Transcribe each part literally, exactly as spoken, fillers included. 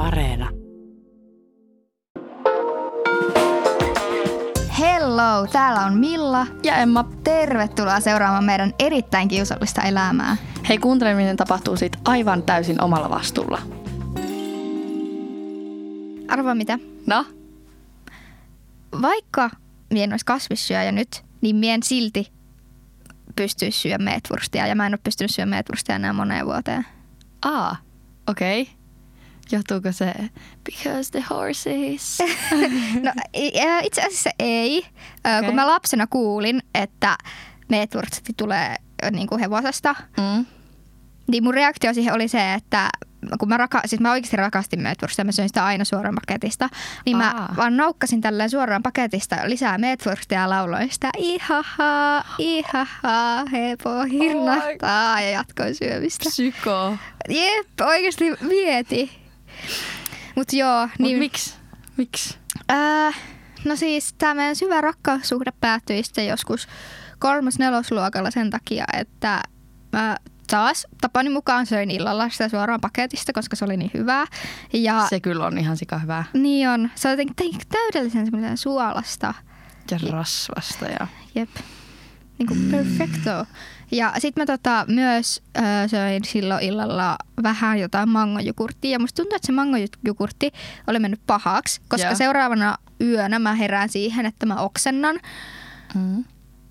Areena. Hello, täällä on Milla ja Emma. Tervetuloa seuraamaan meidän erittäin kiusallista elämää. Hei, kuunteleminen tapahtuu siitä aivan täysin omalla vastuulla. Arvaa mitä? No? Vaikka mie en olisi kasvissyöjä nyt, niin mie en silti pystyisi syödä meetwurstia. Ja mä en ole pystynyt syödä meetwurstia enää moneen vuoteen. Aa, okei. Okay. Johtuuko se because the horses? No itse asiassa ei. Okay. Kun mä lapsena kuulin, että meetwursti tulee niin kuin hevosesta, mm. niin mun reaktio siihen oli se, että kun mä, raka- siis mä oikeasti rakastin meetwurstia, mä söin sitä aina suoraan paketista, niin Aa. mä vaan naukkasin tälleen suoraan paketista lisää meetwurstia ja lauloin sitä ihaha, ihaha, hepo hirnahtaa oh ja jatkoin syömistä. Psyko. Jep, oikeasti mieti. Mut joo. Mut niin, miksi? Miksi? Äh, no siis tää meidän syvä rakkaussuhde päättyi sitten joskus kolmas-nelosluokalla sen takia, että mä taas tapani mukaan söin illalla sitä suoraan paketista, koska se oli niin hyvää. Ja se kyllä on ihan sika hyvää. Niin on. Se on jotenkin täydellisen semmoinen suolasta. Ja rasvasta. Ja jep. Niin kuin mm. perfecto. Ja sit mä tota myös äh, söin silloin illalla vähän jotain mangojogurttia. Ja musta tuntuu, että se mangojogurtti oli mennyt pahaksi, koska yeah. seuraavana yönä mä herään siihen, että mä oksennan. Mm.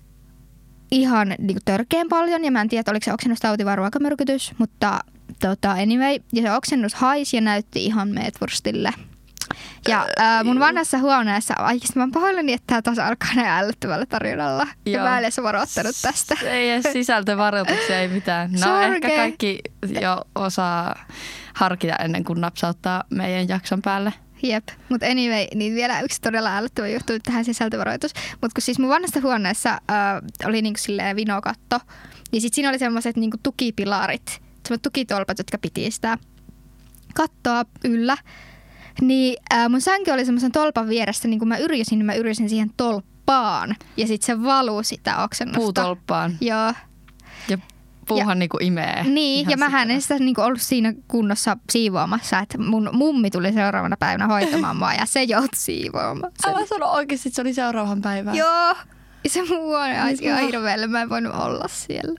Ihan niin kuin törkeän paljon, ja mä en tiedä, oliko se oksennustauti vai ruokamyrkytys, mutta tota, anyway, ja se oksennus haisi ja näytti ihan meetwurstille. Ja ää, mun vanhassa huoneessa, oikeasti mä oon pahoillani, että tää taas alkaa näin ällöttävällä tarinalla. Joo. Ja mä en edes varoittanut tästä. Ei edes sisältövaroituksia, ei mitään. No Sorge. Ehkä kaikki jo osaa harkita ennen kuin napsauttaa meidän jakson päälle. Jep, mutta anyway, niin vielä yksi todella älyttävä juttu tähän sisältövaroitus. Mutta kun siis mun vanhassa huoneessa äh, oli niinku silleen vinokatto, niin sit siinä oli semmoiset niinku tukipilarit, semmoiset tukitolpat, jotka piti sitä kattoa yllä. Niin äh, mun sänky oli semmoisen tolpan vieressä, niin kun mä yrisin, niin mä yrisin siihen tolppaan. Ja sit se valuu sitä oksennusta. Puutolppaan. Joo. Ja puuhan niinku imee. Niin, ja mähän en sitä niinku ollut siinä kunnossa siivoamassa, että mun mummi tuli seuraavana päivänä hoitamaan mua ja se joutui siivoamaan. Älä sano oikeasti, että se oli seuraavan päivän. Joo, ja se mun huone aisi ihan hirveelle, mä en voinut olla siellä.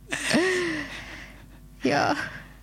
Joo.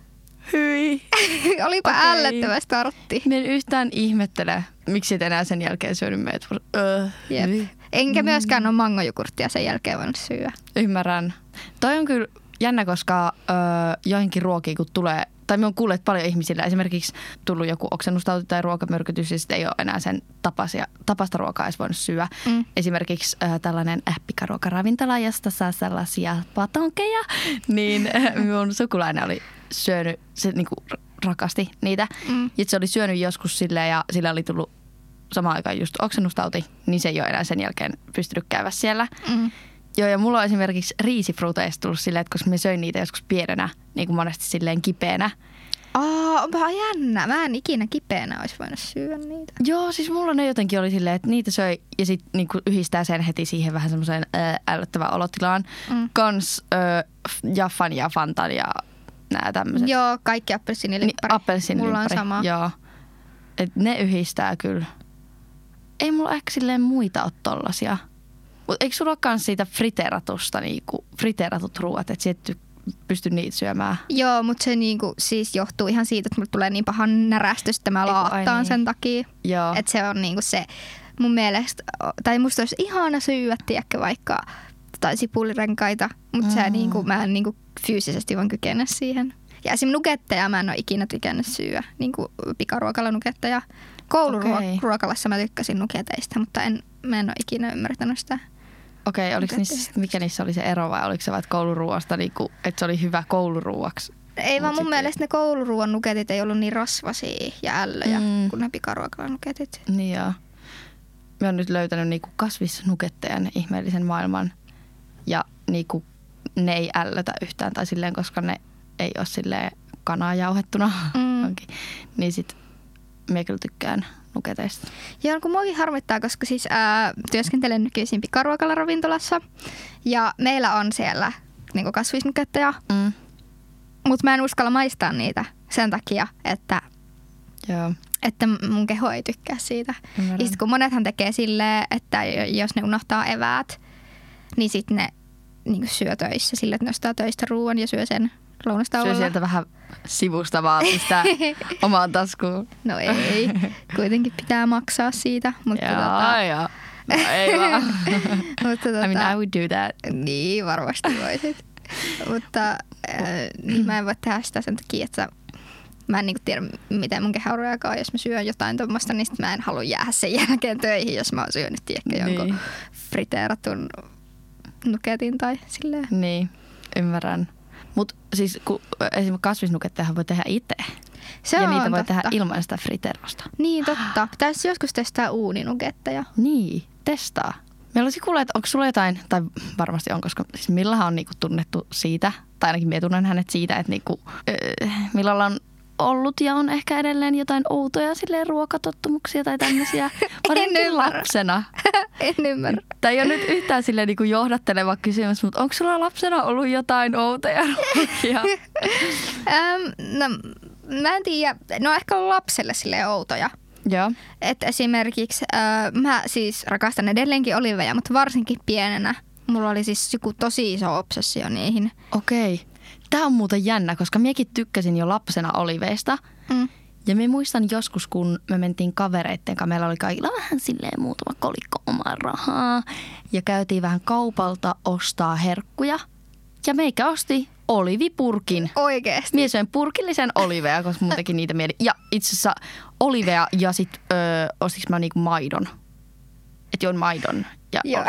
Hyi. Olipa okay. Ällöttävä startti. Mä en yhtään ihmettele, miksi et enää sen jälkeen syönyt meitä. Uh, Jep. Enkä myöskään ole mangojogurttia sen jälkeen voinut syödä. Ymmärrän. Toi on kyllä jännä, koska ö, joihinkin ruokiin kun tulee, tai me on kuullut paljon ihmisillä esimerkiksi tullut joku oksennustauti tai ruokamyrkytys ja sitten ei ole enää sen tapasia, tapasta ruokaa edes voinut syödä. Mm. Esimerkiksi ö, tällainen pikaruokaravintola, josta saa sellaisia patonkeja, niin mun sukulainen oli syönyt, se niinku rakasti niitä. Mm. Ja se oli syönyt joskus silleen ja sillä oli tullut samaan aikaan just oksennustauti, niin se ei ole enää sen jälkeen pystynyt käydä siellä. Mm. Joo, ja mulla on esimerkiksi riisifruteista tullut silleen, että koska mä söin niitä joskus pienenä, niin kuin monesti silleen kipeänä. Aa, onpa jännä. Mä en ikinä kipeänä olisi voinut syödä niitä. Joo, siis mulla ne jotenkin oli silleen, että niitä söi ja sit niinku yhdistää sen heti siihen vähän semmoiseen ällöttävään olotilaan. Mm. Kans äh, Jaffan ja Fantan ja nää tämmöiset. Joo, kaikki appelsiinilimppari. Niin, appelsiinilimppari. Mulla on sama. Joo. Et ne yhdistää kyllä. Ei mulla ehkä silleen muita ole tollasia. Mutta eikö sulla ole kans siitä friteeratusta, niinku, friteeratut ruuat, että sä et pysty niitä syömään? Joo, mutta se niinku, siis johtuu ihan siitä, että mulle tulee niin pahan närästys, että mä laattaan niin. sen takia. Että se on niinku se mun mielestä, tai musta olisi ihana syödä, tiedäkö, vaikka tai sipulirenkaita, mutta mm. se niinku, mä en niinku fyysisesti vaan kykene siihen. Ja esimerkiksi nuketteja mä en ole ikinä tykännyt syödä, niinku pikaruokalla nuketteja. Kouluruokalassa mä tykkäsin nuketeista, mutta en, mä en ole ikinä ymmärtänyt sitä. Okei, okay, oliko niissä, mikä niissä oli se ero vai oliko se vaan kouluruoasta, niinku, että se oli hyvä kouluruoaksi? Ei vaan mun sitten mielestä ne kouluruoan nuketit ei ollut niin rasvasia ja ällöjä mm. kuin ne pikaruokalan nuketit. Niin joo. Mä oon nyt löytänyt niinku kasvisnukettejan ihmeellisen maailman ja niinku, ne ei ällötä yhtään tai silleen, koska ne ei ole silleen kanaa jauhettuna. Mm. Niin sit mä kyllä tykkään nuketeista. Joo, kun muakin harmittaa, koska siis ää, työskentelen nykyisin pikaruokalla ravintolassa ja meillä on siellä niinku kasvisnuketteja, mm. mutta mä en uskalla maistaa niitä sen takia, että Joo. että mun keho ei tykkää siitä. Ymmärrän. Ja sit kun monethan tekee silleen, että jos ne unohtaa eväät, niin sitten ne niin syö töissä sillä, että ne ostaa töistä ruoan ja syö sen lounastauolla. Syö sieltä vähän sivusta vaan pistää omaan taskuun. No ei, kuitenkin pitää maksaa siitä. Mutta jaa, tota, jaa. No ei vaan. mutta tota, I mean, I would do that. Niin, varmasti voisit. Mutta äh, niin mä en voi tehdä sitä sen takia, että mä en niinku tiedä, miten mun keho reagoi, jos mä syön jotain tuommoista, niin sit mä en halua jäädä sen jälkeen töihin, jos mä oon syönyt ehkä niin. jonkun friteeratun nuketin tai silleen. Niin, ymmärrän. Mutta siis kun esimerkiksi kasvisnukettejahan voi tehdä itse. Se ja on niitä voi totta. tehdä ilman sitä friterosta. Niin, totta. Pitäisi joskus testaa uuninuketteja. Niin, testaa. Meillä olisi kuulla, että onko sulla jotain, tai varmasti on, koska siis Millahan on niinku tunnettu siitä, tai ainakin minä tunnen hänet siitä, että niinku, äh, Millalla on ollut ja on ehkä edelleen jotain outoja silleen ruokatottumuksia tai tämmöisiä. Varsinkin lapsena. En ymmärrä. Tämä ei ole nyt yhtään silleen niinku johdatteleva kysymys, mutta onko sulla lapsena ollut jotain outoja ruokia? ähm, no, mä en tiedä. No ehkä on lapselle silleen outoja. Joo. Et esimerkiksi äh, mä siis rakastan edelleenkin oliveja, mutta varsinkin pienenä. Mulla oli siis joku tosi iso obsessio niihin. Okei. Tämä on muuten jännä, koska minäkin tykkäsin jo lapsena oliveista. Mm. Ja me muistan joskus, kun me mentiin kavereitten kanssa, meillä oli kaikilla vähän silleen muutama kolikko omaa rahaa. Ja käytiin vähän kaupalta ostaa herkkuja. Ja meikä osti olivipurkin. Oikeesti? Mie söin purkillisen oliveja, koska mun teki niitä mieli. Ja itse asiassa oliveja ja sit öö, ostiks mä niinku maidon. Et join maidon. Ja Joo.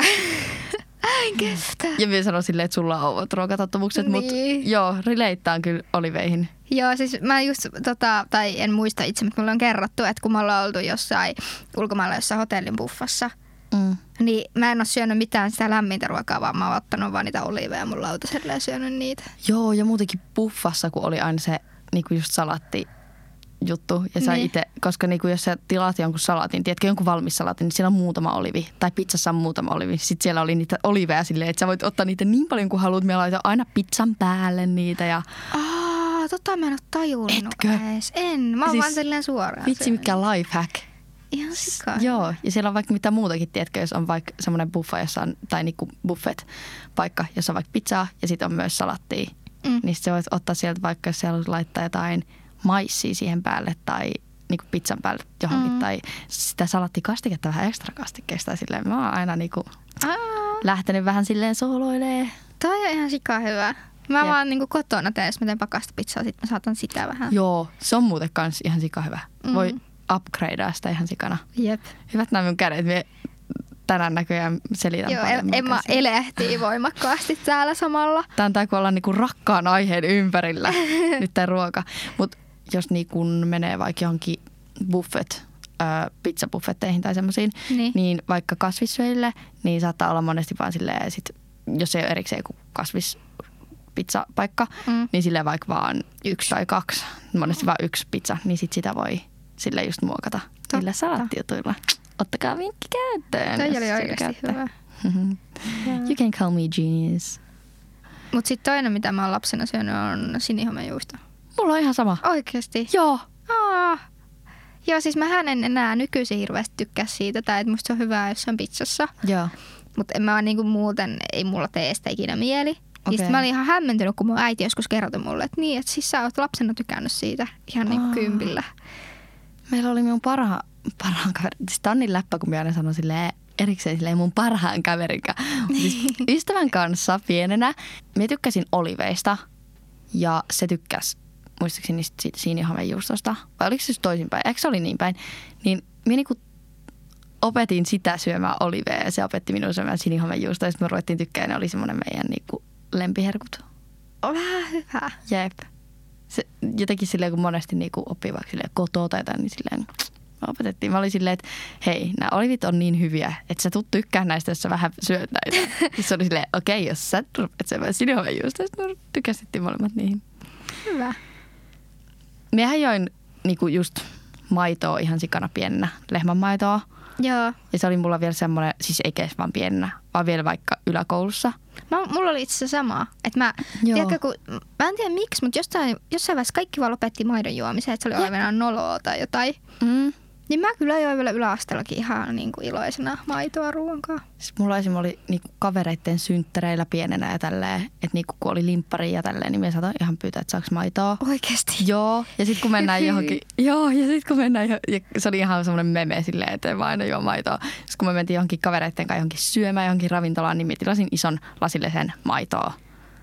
En kestä. Ja minä sanon silleen, että sulla on oudot ruokatottumukset, Niin. mutta joo, relateaan kyllä oliveihin. Joo, siis mä just, tota, tai en muista itse, mutta mulle on kerrottu, että kun me ollaan oltu jossain ulkomailla jossain hotellin buffassa, Mm. niin mä en ole syönyt mitään sitä lämmintä ruokaa, vaan mä oon ottanut vaan niitä oliveja mun lautaselle ja syönyt niitä. Joo, ja muutenkin buffassa, kun oli aina se niinku just salatti juttu. Ja sä Niin. itse, koska niinku jos sä tilaat jonkun salatin, tiedätkö jonkun valmis salatin, niin siellä on muutama olivi. Tai pizzassa on muutama olivi. Sitten siellä oli niitä oliveja silleen, että sä voit ottaa niitä niin paljon kuin haluat. Me laitan aina pizzan päälle niitä. Ja Aa, tota mä en oo tajunnut Etkö? edes. En, mä oon Siis vaan silleen suoraan. vitsi, syönyt. mikä lifehack. Ihan sikaa. Joo, ja siellä on vaikka mitä muutakin, tiedätkö, jos on vaikka semmoinen buffa, jossa on, tai niinku buffet-paikka, jossa on vaikka pizzaa ja sitten on myös salattia. Mm. Niin sit sä voit ottaa sieltä vaikka, jos siellä laittaa jotain maissia siihen päälle tai niinku pizzan päälle johonkin, Mm. tai sitä salattikastiketta vähän ekstra kastikkeesta. Silleen mä oon aina niinku Aa, lähtenyt vähän silleen sooloilee. toi on ihan sikaa hyvä. Mä Jep. vaan niinku kotona teen, jos mä teen pakastapizzaa, sit mä saatan sitä vähän. Joo, se on muuten kans ihan sika hyvä. Mm. Voi upgradea sitä ihan sikana. Jep. Hyvät nämä mun kädet. Mie tänään näköjään selitän Joo, paljon. mun Emma käsiä. elehtii voimakkaasti täällä samalla. Tämä on tää, kun ollaan niinku rakkaan aiheen ympärillä, nyt tämä ruoka. Mutta jos niinku menee vaikka johonkin buffet, äh, pizzabuffetteihin tai semmoisiin, Niin. niin vaikka kasvissyöjille, niin saattaa olla monesti vaan silleen, sit, jos ei ole erikseen joku kasvispizzapaikka, Mm. niin silleen vaikka vaan yksi tai kaksi, monesti vaan yksi pizza, niin sit sitä voi silleen just muokata niillä salattijutuilla. Ottakaa vinkki käyttöön. Toi jos oli sitä oikeasti käytte. hyvä. You can call me genius. Mut sit toinen, mitä mä oon lapsena syönyt, on sinihomejuusto. Mulla on ihan sama. Oikeesti? Joo. Aa. Joo, siis mähän en enää nykyisin hirveästi tykkää siitä, tai että musta se on hyvää, jos se on pizzassa. Joo. Mutta en mä niinku muuten, ei mulla tee sitä ikinä mieli. Okay. Okei. Ja sit mä olin ihan hämmentynyt, kun mun äiti joskus kertoi mulle, että niin, että siis sä oot lapsena tykännyt siitä ihan niinku Aa. kympillä. Meillä oli mun parha, parhaan kaverin, siis tää on niin läppä, kun mä aina sanon silleen erikseen silleen mun parhaan kaverin kanssa. Siis ystävän kanssa pienenä mä tykkäsin oliveista ja se tykkäsi muistaakseni siitä siinihomejuustosta. Vai oliko se just toisinpäin? Eikö se oli niin päin? Niin minä niinku opetin sitä syömään oliveja ja se opetti minun syömään siinihomejuustoa ja sitten me ruvettiin tykkään ja ne oli semmoinen meidän niinku lempiherkut. On vähän hyvä. Jep. Se, jotenkin silleen, kun monesti niinku oppii vaikka silleen kotoa tai jotain, niin silleen me opetettiin. Mä olin silleen, että hei, nämä olivit on niin hyviä, että sä tuut tykkää näistä, jos sä vähän syöt näitä. Sitten se oli silleen, okei, okay, jos sä rupeat syömään sinihomejuustoa, sitten me tykäsittiin molemmat niihin. Hyvä. Miehän join niinku just maitoa ihan sikana pienenä, lehmänmaitoa. Joo. Ja se oli mulla vielä semmoinen, siis ei edes vaan pienenä, vaan vielä vaikka yläkoulussa. Mä, mulla oli itse asiassa sama. Että mä, tiedätkö, kun, mä en tiedä miksi, mutta jostain, jossain vaiheessa kaikki vaan lopetti maidon juomisen, että se oli aivan noloa tai jotain. Mm. Niin mä kyllä join vielä yläasteellakin ihan niin kuin iloisena maitoa ruoankaan. Siis mulla esimerkiksi oli niinku kavereitten synttäreillä pienenä ja tälleen, että niinku kun oli limppari ja tälleen, niin me saatoin ihan pyytää, että saaks maitoa. Oikeesti? Joo, ja sitten kun mennään johonkin, joo, ja sitten kun mennään, jo, ja se oli ihan semmoinen meme silleen, että mä aina juo maitoa. Sitten kun me mentiin johonkin kavereitten kanssa johonkin syömään, johonkin ravintolaan, niin mä tilasin ison lasillisen maitoa.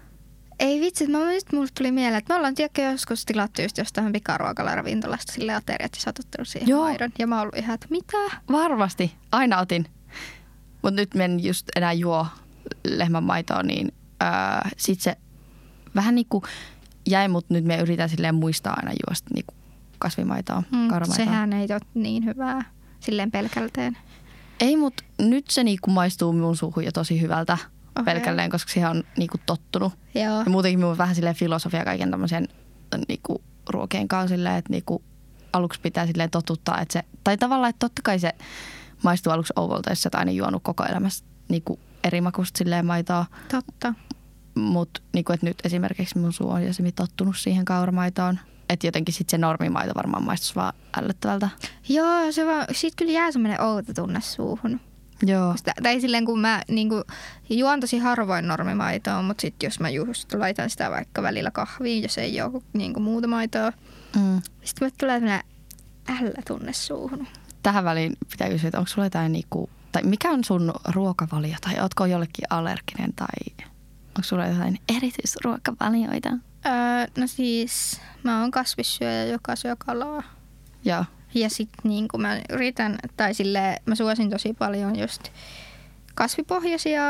Ei vitsi, mä nyt mulle tuli mieleen, että me ollaan tiedäkö joskus tilattu just jostain pikaruokalavintolasta sille ateriat ja sä oot ottanut siihen Joo. maidon. Ja mä oon ollut ihan, että mitä? Varmasti, aina otin. Mutta nyt mä en just enää juo lehmän maitoa, niin öö, sit se vähän niinku jäi, mutta nyt me yritän silleen muistaa aina juosta niinku kasvimaitoa, Mm, kauramaitoa. sehän ei ole niin hyvää silleen pelkälteen. Ei, mutta nyt se niinku maistuu mun suuhun jo tosi hyvältä. Okay. Pelkälleen, koska siihen on niinku tottunut. Joo. Ja muutenkin minulla on vähän silleen filosofia kaiken tämmöisen niinku ruokien kanssa silleen, että niinku aluksi pitää silleen totuttaa, että se, tai tavallaan, että totta kai se maistuu aluksi ouvolta, jos sä et aina juonut koko elämässä niinku eri makusta silleen maitoa. Totta. Mutta niinku, että nyt esimerkiksi mun suu on jo semmin tottunut siihen kauramaitoon. Että jotenkin sitten se normimaito varmaan maistuisi vaan ällöttävältä. Joo, se vaan, siitä kyllä jää semmoinen outo tunne suuhun. Joo. Sitä, tai silleen kun mä niinku, juon tosi harvoin normimaitoa, mutta sitten jos mä just laitan sitä vaikka välillä kahviin, jos ei ole niinku muuta maitoa, Mm. sitten me tulee tämmöinen ällä tunne suuhun. Tähän väliin pitää kysyä, että onko sulla jotain niinku, tai mikä on sun ruokavalio, tai ootko jollekin allerginen, tai onko sulla jotain erityisruokavalioita? Öö, no siis mä oon kasvissyöjä, joka syö kalaa. Joo. Ja sitten niin mä yritän, tai silleen, mä suosin tosi paljon just kasvipohjaisia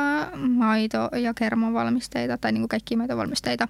maito- ja kermavalmisteita, tai niin kaikkia maitovalmisteita.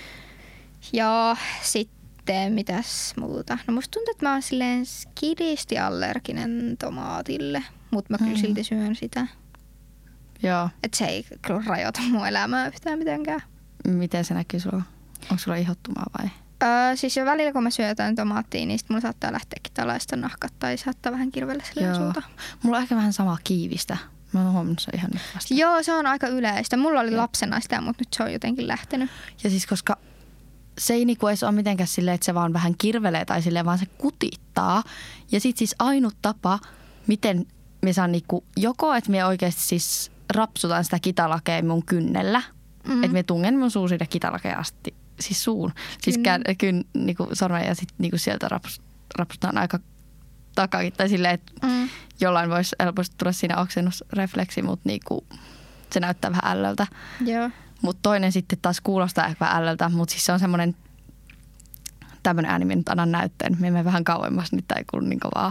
Ja sitten mitäs muuta? No musta tuntuu, että mä oon silleen skidisti allerginen tomaatille, mutta mä kyllä Mm. silti syön sitä. Joo. Että se ei kyllä rajoita mun elämää yhtään mitenkään. Miten se näkyy sulla? Onko sulla ihottumaa vai? Öö, siis jo välillä kun mä syön jotain tomaattia, niin sit mulla saattaa lähteäkin tällaista nahkat tai saattaa vähän kirvellä silleen suuta. Mulla on ehkä vähän samaa kiivistä. Mä oon huomannut se ihan nyt vasta. Joo, se on aika yleistä. Mulla oli Joo. lapsena sitä, mutta nyt se on jotenkin lähtenyt. Ja siis koska se ei niinku edes ole mitenkään silleen, että se vaan vähän kirvelee tai silleen, vaan se kutittaa. Ja sit siis ainut tapa, miten me saan niinku, joko että me oikeasti siis rapsutan sitä kitalakea mun kynnellä. Mm. Että me tungen mun suu siitä kitalakea asti, siis suun. Siis kään, kyn, niinku sormen ja sit niinku sieltä raps, rapsutaan aika takakin. Tai silleen, että Mm. jollain voisi helposti tulla siinä oksennusrefleksi, mutta niinku, se näyttää vähän ällöltä. Joo. Mutta toinen sitten taas kuulostaa ehkä vähän ällöltä, mutta siis se on semmoinen, tämmöinen ääni, minä nyt annan näytteen. Me menen vähän kauemmas, nyt ei kuulu niin kovaa.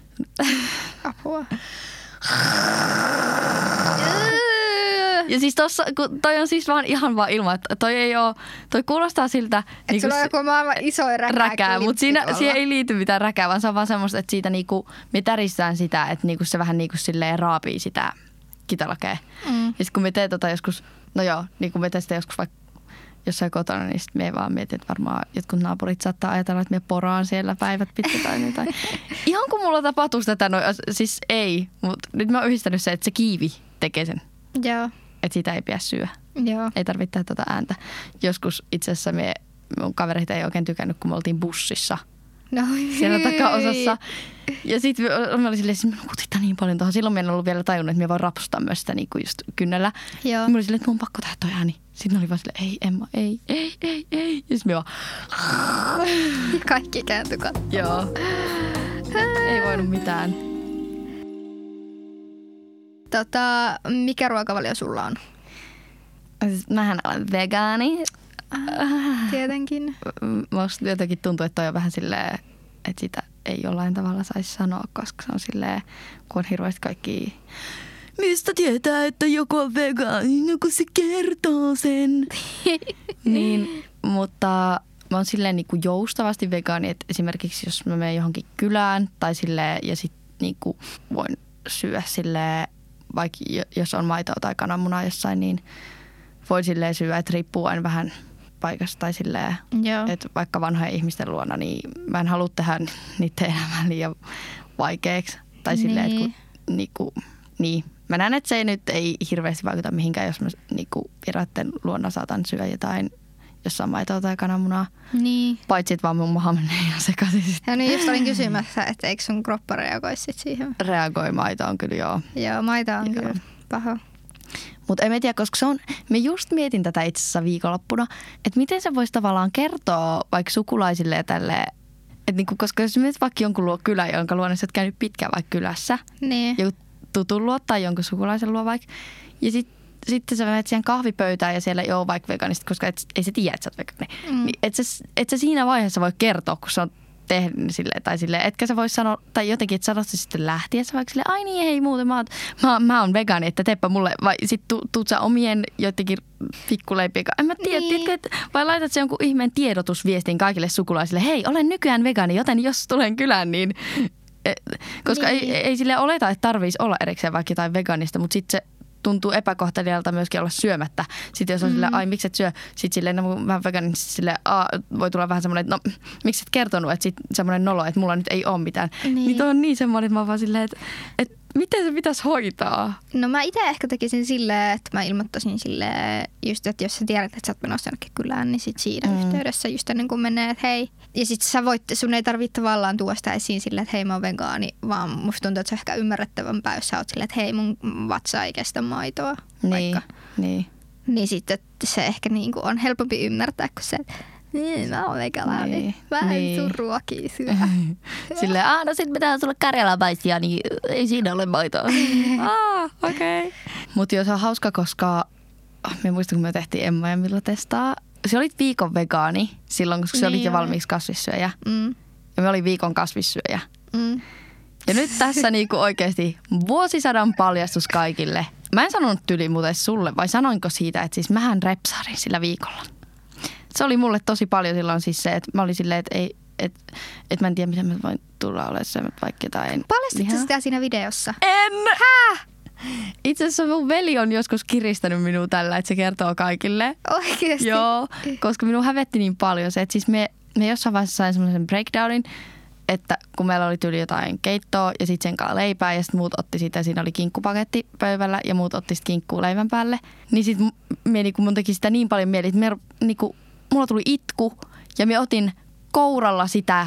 Apua. Ja siis tossa, kun toi on siis vaan ihan vaan ilman, että toi ei oo, toi kuulostaa siltä Että niinku sulla on joku maailman isoin räkä. räkää, mutta siinä, siihen ei liity mitään räkää, vaan se on vaan semmoista, että siitä niinku, me täristään sitä, että niinku se vähän niinku silleen raapii sitä kitalakea. Mm. Ja sitten kun me teet tota joskus, no joo, niin kun me teet sitä joskus vaikka jossain kotona, niin sitten me vaan mietin, että varmaan jotkut naapurit saattaa ajatella, että me poraan siellä päivät pitkä tai jotain. Ihan kun mulla tapahtuisi tätä, no siis ei, mutta nyt mä oon yhdistänyt se, että se kiivi tekee sen, Joo. että sitä ei pidä syödä. Joo. Ei tarvitse tehdä tuota ääntä. Joskus itse asiassa me, mun kaverit ei oikein tykännyt, kun me oltiin bussissa No, siellä takaosassa. Ja sitten me oli silleen, että minun kutittaa niin paljon tuohon. Silloin minä en ollut vielä tajunnut, että minä voin rapsuttaa myös sitä niin kuin just kynnellä. Joo. Mä oli silleen, että mun on pakko tehdä toi ääni. Sitten oli vaan silleen, ei Emma, ei, ei, ei, ei. Ja sitten me vaan, Kaikki kääntyi katsomaan. joo. Ei voinut mitään. Tota, mikä ruokavalio sulla on? Siis mähän olen vegaani. Tietenkin. Musta jotenkin tuntuu, että toi on vähän silleen, että sitä ei jollain tavalla saisi sanoa, koska se on silleen, kun on hirveästi kaikki, mistä tietää, että joku on vegaani, no kun se kertoo sen. Niin, mutta mä oon silleen niin kuin joustavasti vegaani, että esimerkiksi jos mä menen johonkin kylään tai silleen, ja sit niin kuin voin syödä silleen, vaikka jos on maitoa tai kananmunaa jossain, niin voin silleen syödä, että riippuu aina vähän paikasta tai silleen, Joo. että vaikka vanhojen ihmisten luona, niin mä en halua tehdä niiden elämää liian vaikeaksi. Tai Niin. silleen, että kun, niinku, niin. Mä näen, että se ei nyt ei hirveästi vaikuta mihinkään, jos mä niinku vieraiden luona saatan syödä jotain, jos on maitoa tai kananmunaa. Niin. Paitsi, että vaan mun maha menee ihan sekaisin. Ja niin just olin kysymässä, että eikö sun kroppa reagoisi sit siihen. Reagoi maitoon kyllä, joo. Joo, maito on Joo. kyllä paha. Mutta en mä tiedä, koska se on, me just mietin tätä itse asiassa viikonloppuna, että miten se voisi tavallaan kertoa vaikka sukulaisille ja tälleen, että niinku, koska jos menet vaikka jonkun luo kylä, jonka luonne sä oot käynyt pitkään vaikka kylässä, Niin. joku tutun luo tai jonkun sukulaisen luo vaikka, ja sitten sitten sä menet siihen kahvipöytään ja siellä ei ole vaikka veganista, koska et, ei se tiedä, että sä oot vegaani. Mm. Niin et, sä, et sä siinä vaiheessa voi kertoa, kun sä on tehnyt silleen, tai silleen, etkä sä voi sanoa, tai jotenkin, että sanot sä sitten lähtiessä vaikka silleen, ai niin, hei muuten, mä oon, mä, mä oon vegaani, että teepä mulle, vai sit tu, tuut sä omien jotenkin pikkuleipien kanssa. En mä tiedä, niin. tiedätkö, että, vai laitat sä jonkun ihmeen tiedotusviestin kaikille sukulaisille, hei, olen nykyään vegaani, joten jos tulen kylään, niin... Koska niin. ei, ei sille oleta, että tarvitsisi olla erikseen vaikka jotain veganista, mutta sitten se tuntuu epäkohtelijalta myöskin olla syömättä. Sitten jos on mm-hmm. silleen, ai miksi et syö, sitten silleen, no mä oon vegaani, silleen, a, voi tulla vähän semmoinen, että no miksi et kertonut, että sitten semmoinen nolo, että mulla nyt ei ole mitään. Niin, niin toi on niin semmoinen, että mä oon vaan silleen, että, että miten se pitäisi hoitaa? No mä itse ehkä tekisin silleen, että mä ilmoittaisin silleen, just että jos sä tiedät, että sä oot menossa jonnekin kylään, niin sit siinä mm. yhteydessä just ennen kuin menee, että hei. Ja sit sä voit, sun ei tarvitse tavallaan tuoda sitä esiin silleen, että hei mä oon vegaani, vaan musta tuntuu, että se on ehkä ymmärrettävämpää, jos sä oot silleen, että hei mun vatsa ei kestä maitoa. Niin, vaikka. niin. Niin sitten se ehkä niinku on helpompi ymmärtää, kun se, niin mä oon vegaani, niin. mä en niin. sun ruokia syö. Silleen, aah no sit pitää sulle karjalapaistia, niin ei siinä ole maitoa. ah, okei. Okay. Mutta joo, se on hauska, koska me muistan, kun me tehtiin Emma ja Milla testaa. Se olit viikon vegaani silloin, koska se niin olit jo oli. valmiiksi kasvissyöjä. Mm. Ja me oli viikon kasvissyöjä. Mm. Ja nyt tässä niinku oikeasti vuosisadan paljastus kaikille. Mä en sanonut tyli muuten sulle, vai sanoinko siitä, että siis mähän repsarin sillä viikolla. Se oli mulle tosi paljon silloin siis se, että mä olin silleen, että ei, että, että mä en tiedä, miten mä voin tulla olemaan syömät vaikka jotain. Paljastitko sitä siinä videossa? En! Häh? Itse asiassa mun veli on joskus kiristänyt minua tällä, että se kertoo kaikille. Oikeasti? Joo, koska minun hävetti niin paljon se, että siis me, me jossain vaiheessa sain semmoisen breakdownin, että kun meillä oli tyyli jotain keittoa ja sitten sen kanssa leipää ja sitten muut otti siitä, siinä oli kinkkupaketti pöydällä ja muut otti sitten kinkkuu leivän päälle. Niin sitten niinku, mun teki sitä niin paljon mieli, että me, niinku, mulla tuli itku ja me otin kouralla sitä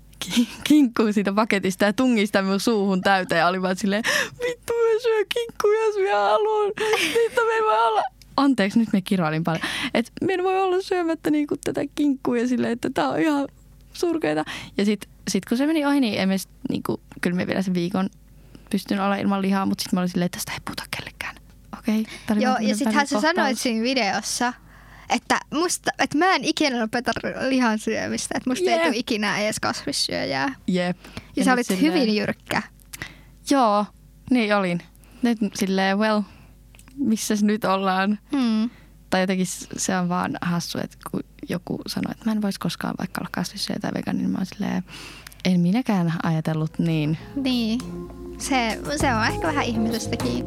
kinkkuu siitä paketista ja tungin sitä minun suuhun täyteen ja oli vaan silleen, vittu mä syön kinkkuja, jos mä haluan. Vittu me ei voi olla. Anteeksi, nyt me kiroilin paljon. Että me en voi olla syömättä niinku tätä kinkkuu ja silleen, että tää on ihan surkeita. Ja sit, sit kun se meni ohi, niin emme niinku, kyllä me vielä sen viikon pystynyt olla ilman lihaa, mutta sitten mä olin silleen, että tästä ei puhuta kellekään. Okei. Okay, joo, ja sittenhän sä sanoit siinä videossa, että, musta, että mä en ikinä lopeta lihan syömistä, että musta yep. ei tule ikinä edes kasvissyöjää. Jep. Ja, ja sä olit silleen, hyvin jyrkkä. Joo, niin olin. Nyt silleen, well, missäs nyt ollaan? Hmm. Tai jotenkin se on vaan hassu, että kun joku sanoo, että mä en voisi koskaan vaikka olla kasvissyöjä tai vegaani, niin mä oon silleen, en minäkään ajatellut niin. Niin, se, se on ehkä vähän ihmisestäkin.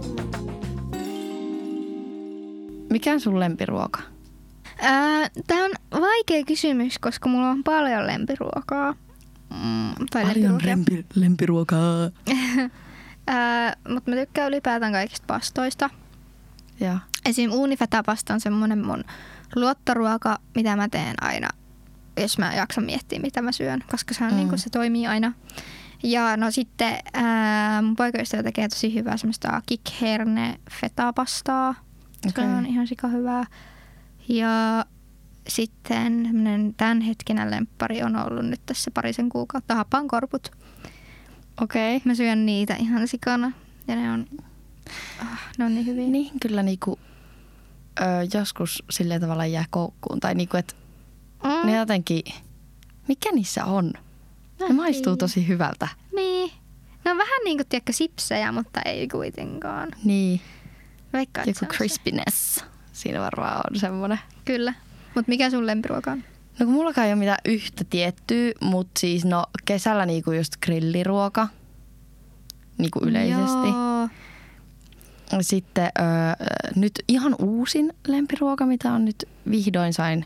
Mikä on sun lempiruoka? Tämä on vaikea kysymys, koska mulla on paljon lempiruokaa. Mm, tai paljon lempi, lempiruokaa. Mutta mä tykkään ylipäätään kaikista pastoista. Ja. Esim. Uunifätäpasta on semmoinen mun luottoruoka, mitä mä teen aina, jos mä jaksan miettiä, mitä mä syön, koska se, on, mm. niin kun se toimii aina. Ja no sitten ää, mun poikaystävä tekee tosi hyvää semmoista kikherne fetapastaa. Okay. Se on ihan sika hyvää. Ja sitten tämänhetkinen lemppari on ollut nyt tässä parisen kuukautta hapankorput. Okei. Okay. Mä syön niitä ihan sikana ja ne on, oh, ne on niin hyviä. Niin kyllä niinku, ö, joskus silleen tavalla jää koukkuun. Tai niinku, että mm. ne jotenkin, mikä niissä on? Ne Näin. maistuu tosi hyvältä. Niin. Ne on vähän niin kuin tiedätkö sipsejä, mutta ei kuitenkaan. Niin. Vaikka, joku crispiness. Se. Siinä varmaan on semmoinen. Kyllä. Mutta mikä sun lempiruoka on? No kun mullakaan ei ole mitään yhtä tiettyä, mutta siis no kesällä niinku just grilliruoka. Niinku yleisesti. Joo. Sitten ö, nyt ihan uusin lempiruoka, mitä on nyt vihdoin sain.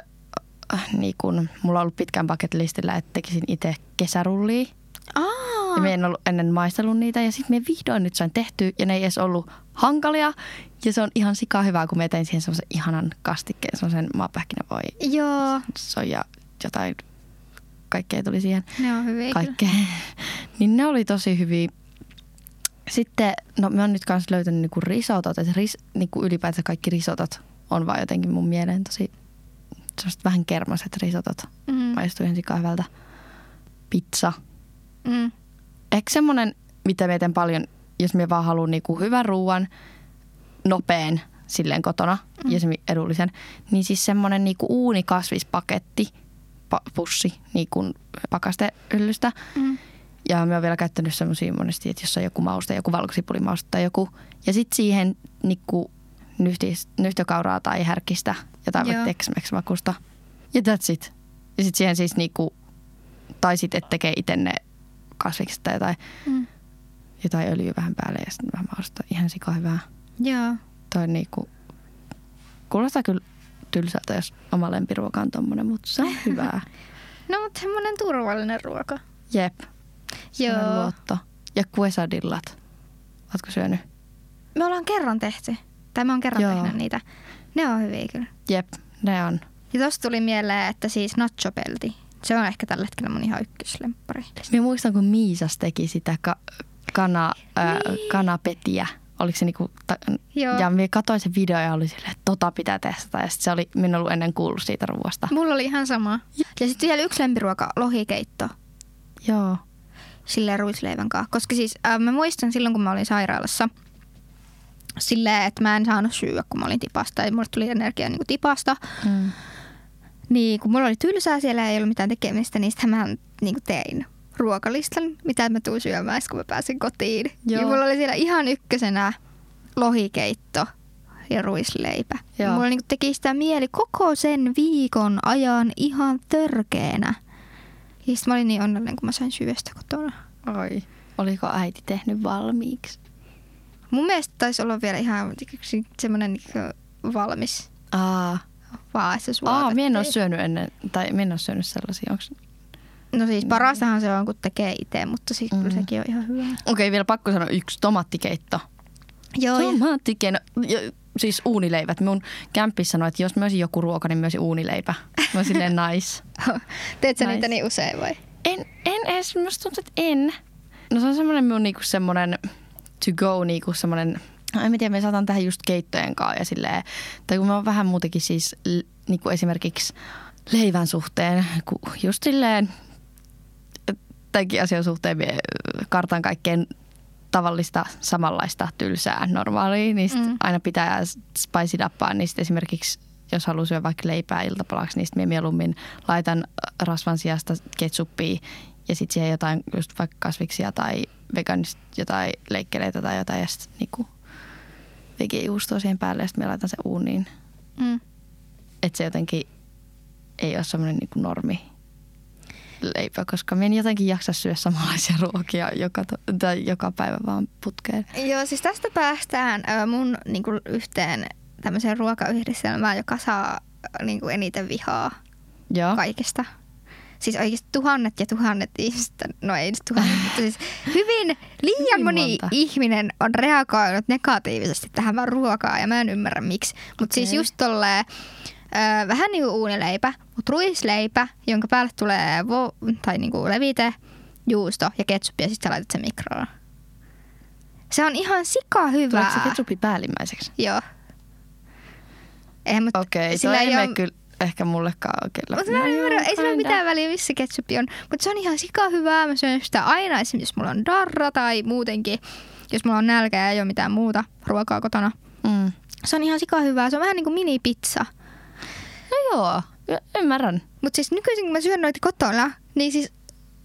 Ö, niin kun mulla on ollut pitkään bucket listillä, että tekisin itse kesärullia. Aa, Ja me en ollut ennen maistellut niitä ja sitten me vihdoin nyt sain tehtyä ja ne ei edes ollut hankalia. Ja se on ihan sika hyvää, kun me tein siihen semmoisen ihanan kastikkeen, semmoisen maapähkinävoi. Joo. Soija, jotain, kaikkea tuli siihen. Ne on hyviä. Kaikkea. Niin ne oli tosi hyviä. Sitten, no mä oon nyt kanssa löytänyt niinku risotot, että ris, niinku ylipäätään kaikki risotot on vaan jotenkin mun mieleen tosi semmoiset vähän kermaset risotot. Mm. Maistuu ihan sika hyvältä. Pizza. Mm. Ehkä semmoinen, mitä mietin paljon, jos me vaan haluan niinku hyvän ruuan, nopean silleen kotona mm. ja edullisen, niin siis semmoinen niinku uunikasvispaketti, pa- pussi niinku pakastehyllystä. Mm. Ja mä oon vielä käyttänyt semmosia monesti, että jos on joku mauste, joku valkosipulимauste tai joku. Ja sit siihen niinku nyhtis, nyhtökauraa tai härkistä, jotain vaikka Tex-Mex-makusta. Ja that's it. Ja sit siihen siis niinku, tai sit et tekee ite ne kasvikset tai jotain, mm. jotain öljyä vähän päälle ja sitten vähän mausta. Ihan sika hyvää. Joo. Toi niinku, kuulostaa kyllä tylsältä, jos oma lempiruoka on tommonen, mutta se on hyvää. No, mutta semmoinen turvallinen ruoka. Jep. Joo. Luotto. Ja quesadillat. Ootko syönyt? Me ollaan kerran tehty. Tai mä oon kerran Joo. tehnyt niitä. Ne on hyviä kyllä. Jep, ne on. Ja tosta tuli mieleen, että siis nachopelti. Se on ehkä tällä hetkellä mun ihan ykköslemppari. Mä muistan, kun Miisas teki sitä ka- kana, ää, Niin. kanapetiä. Oliko se niinku, ta- Joo. ja mä katsoin sen video ja oli silleen, että tota pitää testata. Ja sit se oli, minä en ollut ennen kuullut siitä ruoasta. Mulla oli ihan sama. Ja sitten vielä yksi lempiruoka, lohikeitto. Joo. Silleen ruisleivän kanssa. Koska siis äh, mä muistan silloin, kun mä olin sairaalassa, silleen, että mä en saanut syödä, kun mä olin tipasta. Ja mulle tuli energiaa niin kuin tipasta. Mm. Niin kun mulla oli tylsää siellä, ei ollut mitään tekemistä, niin sitten mä niin kuin tein ruokalistan, mitä mä tuun syömään, kun mä pääsin kotiin. Joo. Ja mulla oli siellä ihan ykkösenä lohikeitto ja ruisleipä. Ja mulla niin kuin teki sitä mieli koko sen viikon ajan ihan törkeänä. Ja sitten mä olin niin onnellinen, kun mä sain syödä sitä kotona. Oi. Oliko äiti tehnyt valmiiksi? Mun mielestä taisi olla vielä ihan semmoinen valmis. Aa. Vaan se Aa, mä en ole syönyt ennen, tai mä en ole syönyt sellaisia. Onks... No siis parastahan se on, kun tekee itse, mutta siis mm. sekin on ihan hyvä. Okei, okay, vielä pakko sanoa yksi tomaattikeitto. Joo. Tomaattikeitto. Siis uunileivät. Mun kämppissä sanoi, että jos mä olisin joku ruoka, niin mä olisin uunileipä. Mä oon silleen nice. Teet sä nice. niitä niin usein vai? En, en edes, musta tuntuu, että en. No se on semmoinen mun niinku semmoinen to go, niinku semmoinen, no en tiedä, me saatan tähän just keittojen kanssa ja silleen, tai kun mä oon vähän muutenkin siis niinku esimerkiksi leivän suhteen, just silleen, tämänkin asian suhteen me kartan kaikkeen tavallista, samanlaista, tylsää, normaalia, niin mm. aina pitää spice it upaa, niin sitten esimerkiksi jos haluaa syödä vaikka leipää iltapalaksi, niin sitten mieluummin laitan rasvan sijasta ketsuppia ja sitten siihen jotain just vaikka kasviksia tai veganista jotain leikkeleitä tai jotain ja sitten niinku vegijuustoa siihen päälle ja sitten laitan sen uuniin. Mm. Että se jotenkin ei ole semmoinen niinku normi leipä, koska minä en jotenkin jaksa syödä samanlaisia ruokia joka, tai joka päivä vaan putkeen. Joo, siis tästä päästään mun niinku yhteen tämmöiseen ruokayhdistelmään, joka saa niinku eniten vihaa Joo. kaikesta. Siis oikeasti tuhannet ja tuhannet ihmiset, no ei tuhannet, mutta siis hyvin liian hyvin moni monta. ihminen on reagoinut negatiivisesti tähän vaan ruokaan ja mä en ymmärrä miksi. Mutta okay. siis just tolleen ö, vähän niin kuin uunileipä, mutta ruisleipä, jonka päälle tulee vo, tai niinku levite, juusto ja ketsuppi ja sitten sä laitat sen mikroon. Se on ihan sika hyvää. Tuleeko se ketsuppi päällimmäiseksi? Joo. Okei, okay, toi ei mene kyllä ehkä mullekaan oikein. Mutta mä ymmärrän, ei sillä ole mitään väliä, missä ketsuppi on. Mutta se on ihan sika hyvää. Mä syön sitä aina, esimerkiksi jos mulla on darra tai muutenkin, jos mulla on nälkä ja ei ole mitään muuta ruokaa kotona. Mm. Se on ihan sika hyvää. Se on vähän niin kuin mini-pizza. No joo, ymmärrän. Mutta siis nykyisin, kun mä syön noita kotona, niin siis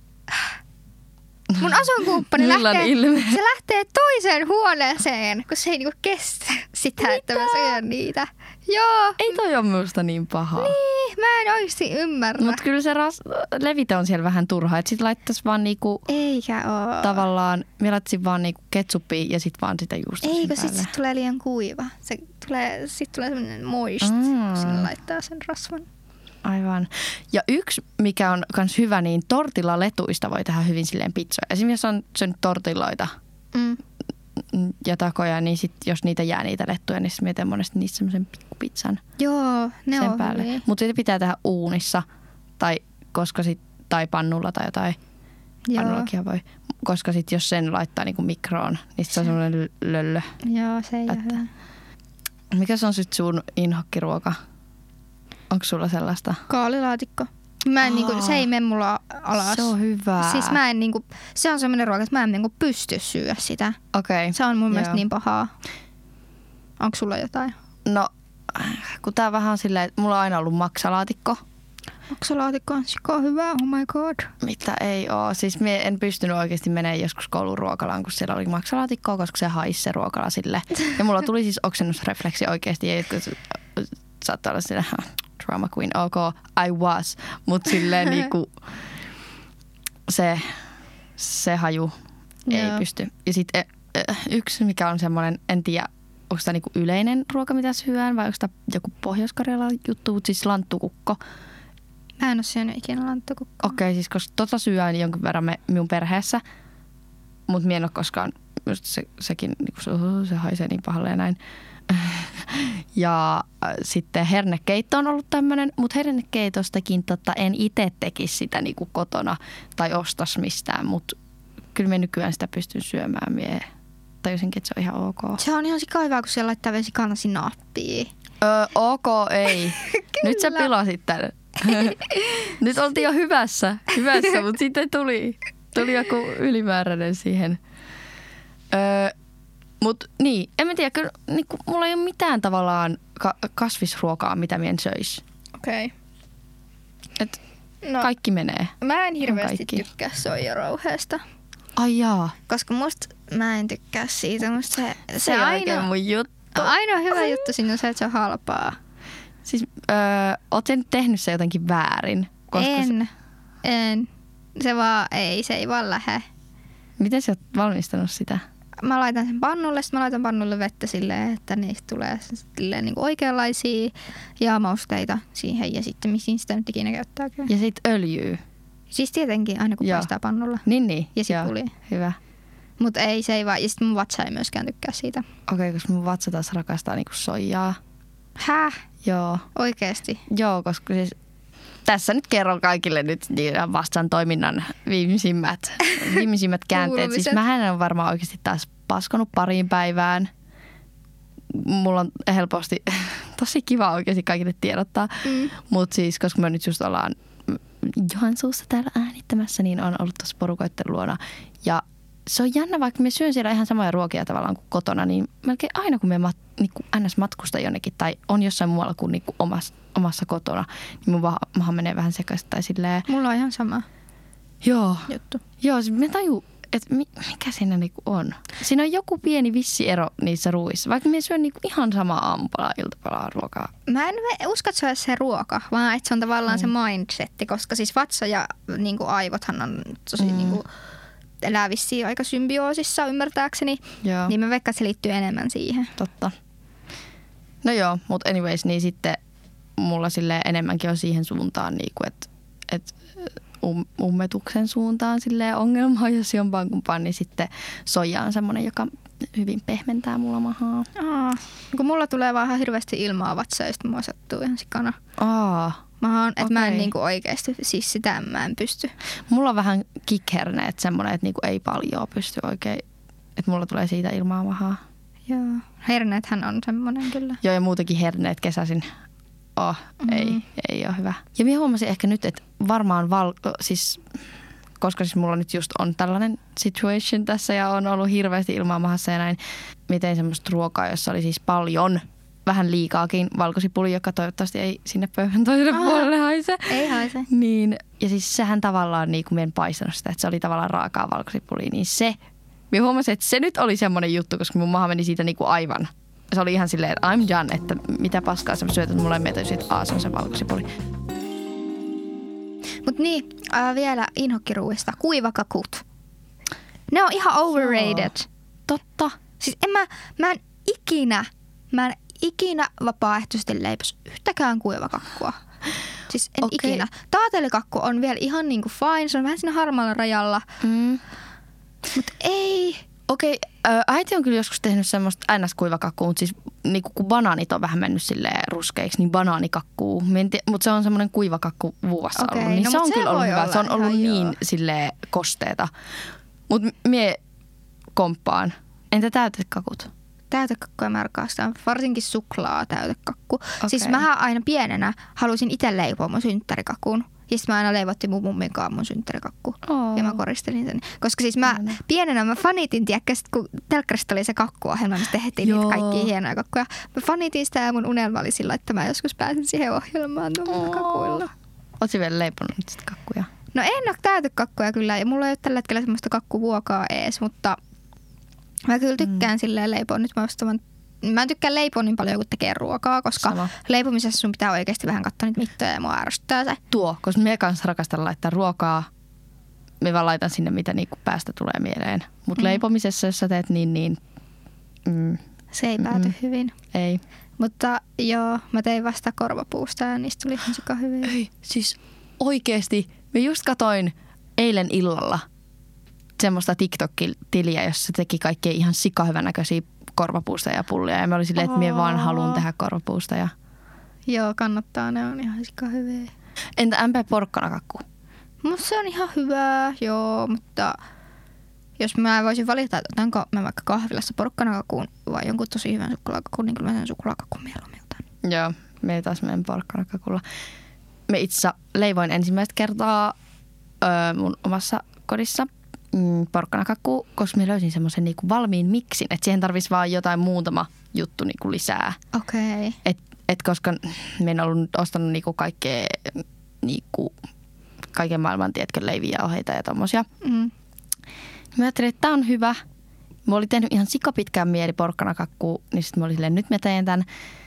mun asunkumppani lähtee, se lähtee toiseen huoneeseen, kun se ei niinku kestä sitä, mitä? Että mä syön niitä. Joo. Ei toi ole minusta niin paha. Niin, mä en oikeasti ymmärrä. Mutta kyllä se ras- levite on siellä vähän turha. Että sit laittaisi vaan niinku... Eikä oo. Tavallaan, me laittaisin vaan niinku ketsuppia ja sit vaan sitä juustoa Eikö sit, sit tulee liian kuiva. Se tulee, sit tulee semmoinen moist, mm. kun sinne laittaa sen rasvan. Aivan. Ja yksi, mikä on myös hyvä, niin tortillaletuista voi tehdä hyvin silleen pizzoja. Esimerkiksi jos on syönyt tortilloita mm. ja takoja, niin sit, jos niitä jää niitä lettuja, niin mä teen monesti niistä semmoisen pikkupizzan. Joo, ne sen on päälle. hyviä. Mutta se pitää tehdä uunissa tai, koska sit, tai pannulla tai jotain. Joo. Pannullakin voi. Koska sit, jos sen laittaa niinku mikroon, niin se on semmoinen löllö. Joo, se ei ole hyvä. Mikä se on sit sun inhokkiruoka? Onko sulla sellaista? Kaalilaatikko. Mä en, niinku, se ei mene mulla alas. Se on hyvä. Siis mä en, niinku, se on semmoinen ruoka, että mä en niinku, pysty syödä sitä. Okei. Se on mun Joo. mielestä niin pahaa. Onko sulla jotain? No, kun tää vähän on silleen, että mulla on aina ollut maksalaatikko. Maksalaatikko on sika hyvä, oh my god. Mitä ei oo. Siis mä en pystynyt oikeasti menemään joskus koulun ruokalaan, kun siellä oli maksalaatikkoa, koska se haisi se ruokala sille. Ja mulla tuli siis oksennusrefleksi oikeasti. Ja jotkut saattaa olla siinä drama queen, ok, I was. Mutta silleen niinku se, se haju ei Joo. pysty. Ja sitten yksi, mikä on semmoinen, en tiedä, onko tämä niinku yleinen ruoka, mitä syön, vai onko tämä joku Pohjois-Karjalan juttu, mutta siis lanttukukko. Mä en ole syönyt ikinä lanttukukkoa. Okei, okay, siis koska tota syön jonkun verran me, minun perheessä, mutta minä en ole koskaan, just se, sekin niinku, se, se haisee niin pahalle ja näin. Ja äh, sitten hernekeitto on ollut tämmöinen, mutta hernekeitostakin tota, en itse tekisi sitä niinku kotona tai ostas mistään, mutta kyllä me nykyään sitä pystyn syömään. Mie tajusinkin, että se on ihan ok. Se on ihan sika hyvä, kun siellä laittaa vesi kanasi nappiin. Öö, ok, ei. Nyt sä pilasit tän. Nyt oltiin jo hyvässä, hyvässä mutta sitten tuli, tuli joku ylimääräinen siihen. Öö, Mutta niin, en mä tiedä, kyllä niinku, mulla ei ole mitään tavallaan ka- kasvisruokaa, mitä mien söis. Okei. Okay. No, kaikki menee. Mä en hirveästi tykkää soijarauheesta. Ai jaa. Koska musta mä en tykkää siitä. Musta se, se, se ainoa, oikein mun juttu. Ainoa hyvä juttu siinä on se, että se on halpaa. Siis öö, oot sä nyt tehnyt se jotenkin väärin? Koska en. Se... En. Se vaan ei, se ei vaan lähde. Miten sä oot valmistanut sitä? Mä laitan sen pannulle, sitten mä laitan pannulle vettä silleen, että niistä tulee silleen niin kuin oikeanlaisia ja mausteita siihen ja sitten mihin sitä nyt ikinä käyttääkään. Ja sitten öljyä. Siis tietenkin aina kun Joo. paistaa pannulla. Niin niin. Ja sipuli. Hyvä. Mutta ei se ei vaan, ja sitten mun vatsa ei myöskään tykkää siitä. Okei, okay, koska mun vatsa taas rakastaa niinku soijaa. Häh? Joo. Oikeesti? Joo, koska siis tässä nyt kerron kaikille nyt vastaan toiminnan viimeisimmät, viimeisimmät käänteet. Siis mähän en ole varmaan oikeasti taas paskonut pariin päivään. Mulla on helposti tosi kiva oikeasti kaikille tiedottaa. Mm. Mutta siis, koska me nyt just ollaan Joensuussa täällä äänittämässä, niin on ollut tuossa porukoitten luona. Ja se on jännä, vaikka me syön siellä ihan samoja ruokia tavallaan kuin kotona, niin melkein aina kun me mat, niin kuin ns. Matkustan jonnekin tai on jossain muualla kuin, niin kuin omassa, omassa kotona, niin mun maha menee vähän sekaisin tai silleen. Mulla on ihan sama Joo. juttu. Joo, siis mä tajun, että mikä siinä niin kuin on. Siinä on joku pieni vissi ero niissä ruuissa, vaikka me syön niin kuin ihan samaa aamupalaa, iltapalaa, ruokaa. Mä en usko, että se on se ruoka, vaan että se on tavallaan mm. se mindsetti, koska siis vatsa ja niin kuin aivothan on tosi mm. niin kuin elää vissiin aika symbioosissa ymmärtääkseni, joo. Niin mä veikkaan, että se liittyy enemmän siihen. Totta. No joo, mutta anyways, niin sitten mulla silleen enemmänkin on siihen suuntaan, niin kuin, että, että um, ummetuksen suuntaan silleen ongelmaa, jos jompaan kumpaan, niin sitten soija on semmoinen, joka hyvin pehmentää mulla mahaa. Aa, kun mulla tulee vaan ihan hirveästi ilmaa vatsaa, josta mua sattuu ihan sikana. Aa. Mahaan, että okay. Mä en niinku oikeasti, siis sitä mä en pysty. Mulla on vähän kikherneet semmoinen, että niinku ei paljon pysty oikein, että mulla tulee siitä ilmaa mahaa. Joo, herneethän on semmoinen kyllä. Joo, ja muutenkin herneet kesäisin. Oh, mm-hmm. ei, ei ole hyvä. Ja minä huomasin ehkä nyt, että varmaan, val- siis, koska siis mulla nyt just on tällainen situation tässä ja on ollut hirveästi ilmaa mahassa ja näin, miten semmoista ruokaa, jossa oli siis paljon vähän liikaakin valkosipuli, joka toivottavasti ei sinne pöydän toiselle Aha. puolelle haise. Ei haise. Niin, ja siis sehän tavallaan, niin kuin minä en paistanut sitä, että se oli tavallaan raakaa valkosipulia, niin se, minä huomasin, että se nyt oli semmoinen juttu, koska mun maha meni siitä niin kuin aivan. Se oli ihan silleen, että I'm done, että mitä paskaa sä syöt, että mulla ei mietin, että aah, se on se valkosipuli. Mut niin, äh, vielä inhokkiruuista, kuivakakut. Ne on ihan overrated. Joo. Totta. Siis en mä, mä en ikinä, mä en ikinä vapaaehtoisesti leipäs yhtäkään kuivakakkua. Siis en Okei. ikinä. Taatelikakku on vielä ihan niinku fine, se on vähän siinä harmaalla rajalla. Mm. Mut ei. Okei, ä, äiti on kyllä joskus tehnyt semmoista ns-kuivakakkua, mutta siis niinku, kun banaanit on vähän mennyt silleen ruskeiksi, niin banaanikakkuu. Mutta se on semmoinen kuivakakku vuovassa Okei, ollut, niin no se mut on se kyllä ollut voi hyvä. olla Se on ollut ihan niin joo. silleen kosteeta. Mutta mie komppaan. Entä täytekakut? Täytekakkuja mä rakastan, varsinkin suklaa täytekakku. Okei. Siis mä aina pienenä halusin itse leipoa mun synttärikakun. Ja sitten mä aina leivottiin mun mummin kanssa mun synttärikakku. Oh. Ja mä koristelin sen. Koska siis mä Aina. pienenä mä fanitin, tiedätkö, sit kun telkkarista oli se kakkuohjelma, missä tehtiin Joo. niitä kaikkia hienoja kakkuja. Mä fanitin sitä ja mun unelma oli sillä, että mä joskus pääsen siihen ohjelmaan tuolla Oh. kakuilla. Ootko vielä leiponut nyt sit kakkuja? No en ole täytekakkuja kyllä ja mulla ei ole tällä hetkellä semmoista kakkuvuokaa ees, mutta mä kyllä tykkään mm. silleen leipoa. Nyt mä vasta vaan Mä en tykkää leipoa niin paljon, kun tekee ruokaa, koska Sama. leipomisessa sun pitää oikeasti vähän katsoa niitä mittoja ja mua ärsyttää se. Tuo, koska me kanssa rakastan laittaa ruokaa. Me vaan laitan sinne, mitä niinku päästä tulee mieleen. Mutta Mm. leipomisessa, jos sä teet niin, niin mm, Se ei pääty Mm-mm. hyvin. ei. Mutta joo, mä tein vasta korvapuusta ja niistä tuli ihan sika hyviä. Ei, siis oikeesti. Me just katoin eilen illalla semmoista TikTok-tiliä, jossa se teki kaikkea ihan sikahyvänäköisiä korvapuusta ja pullia. Ja me oli silleen, että mie vaan haluan tehdä korvapuusta. Ja... Joo, kannattaa, ne on ihan sika hyviä. Entä M P porkkanakakku? Musta se on ihan hyvää, joo, mutta jos mä voisin valita, että otanko mä vaikka kahvilassa porkkanakakkuun vai jonkun tosi hyvän suklaakakkuun, niin kyllä mä sen suklaakakkuun mieluummin otan. Joo, me taas menen porkkanakakulla. Me itse asiassa leivoin ensimmäistä kertaa öö, mun omassa kodissa mm, porkkanakakku, koska me löysin semmoisen niinku valmiin miksin, että siihen tarvitsisi vaan jotain muutama juttu niinku lisää. Okei. Okay. Et, et koska me en ollut ostanut niinku kaikkea, niinku, kaiken maailman, tiedätkö, leiviä, ohjeita ja tommosia. Mm. Mä ajattelin, että tää on hyvä. Mä olin tehnyt ihan sikapitkään mieli porkkanakakkuun, niin sitten mä olin silleen, nyt mä teen tän.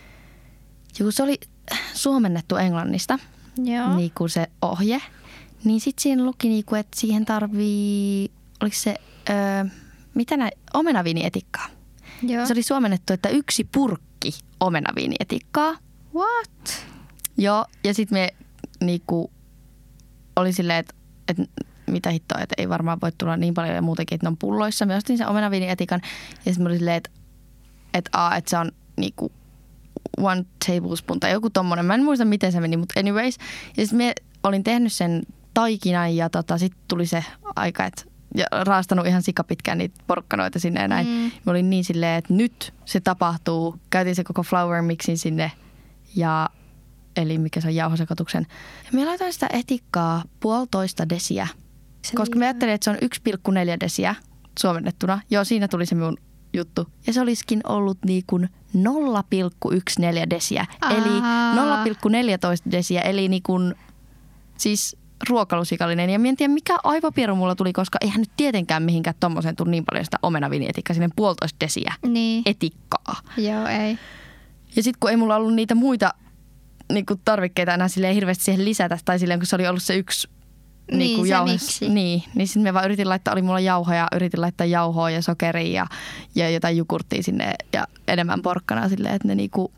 Ja kun se oli suomennettu englannista, Joo. niin kuin se ohje, niin sitten siinä luki, niin kuin, että siihen tarvii, oliko se, öö, mitä näin, omenaviinietikkaa. Joo. Se oli suomennettu, että yksi purkki omenaviinietikkaa. What? Joo, ja sitten me niinku, oli silleen, että et, mitä hittoa, että ei varmaan voi tulla niin paljon ja muutenkin, että ne on pulloissa. Me ostin sen omenaviinietikan ja sitten me oli silleen, että et, a, et se on niinku one tablespoon tai joku tommonen. Mä en muista, miten se meni, mutta anyways. Ja sitten me olin tehnyt sen taikinan ja tota, sitten tuli se aika, että ja raastanut ihan sikapitkään niitä porkkanoita sinne ja näin. Mm. Mä olin niin silleen, että nyt se tapahtuu. Käytin se koko flour mixin sinne ja eli mikä se on jauhosekoituksen. Ja mä laitoin sitä etikkaa puolitoista desiä, se koska mä ajattelin, että se on yksi pilkku neljä desiä suomennettuna. Joo, siinä tuli se minun juttu. Ja se olisikin ollut niin kuin nolla pilkku yksitoista desiä, Aa. eli nolla pilkku neljätoista desiä, eli niin kuin, siis ruokalusikallinen. Ja mä en tiedä, mikä aivopieru mulla tuli, koska eihän nyt tietenkään mihinkään tommosen tule niin paljon sitä omenaviinietikkaa, sinne puolitoista desiä Niin. etikkaa. Joo, ei. Ja sitten kun ei mulla ollut niitä muita niin kuin tarvikkeita enää silleen hirveästi siihen lisätä, tai silleen kun se oli ollut se yksi Niin, niin, kuin se jauhe, miksi. niin, niin sitten me vaan yritin laittaa, oli mulla jauhoja, yritin laittaa jauhoa ja sokeria ja, ja jotain jogurttia sinne ja enemmän porkkanaa silleen, että ne niinku,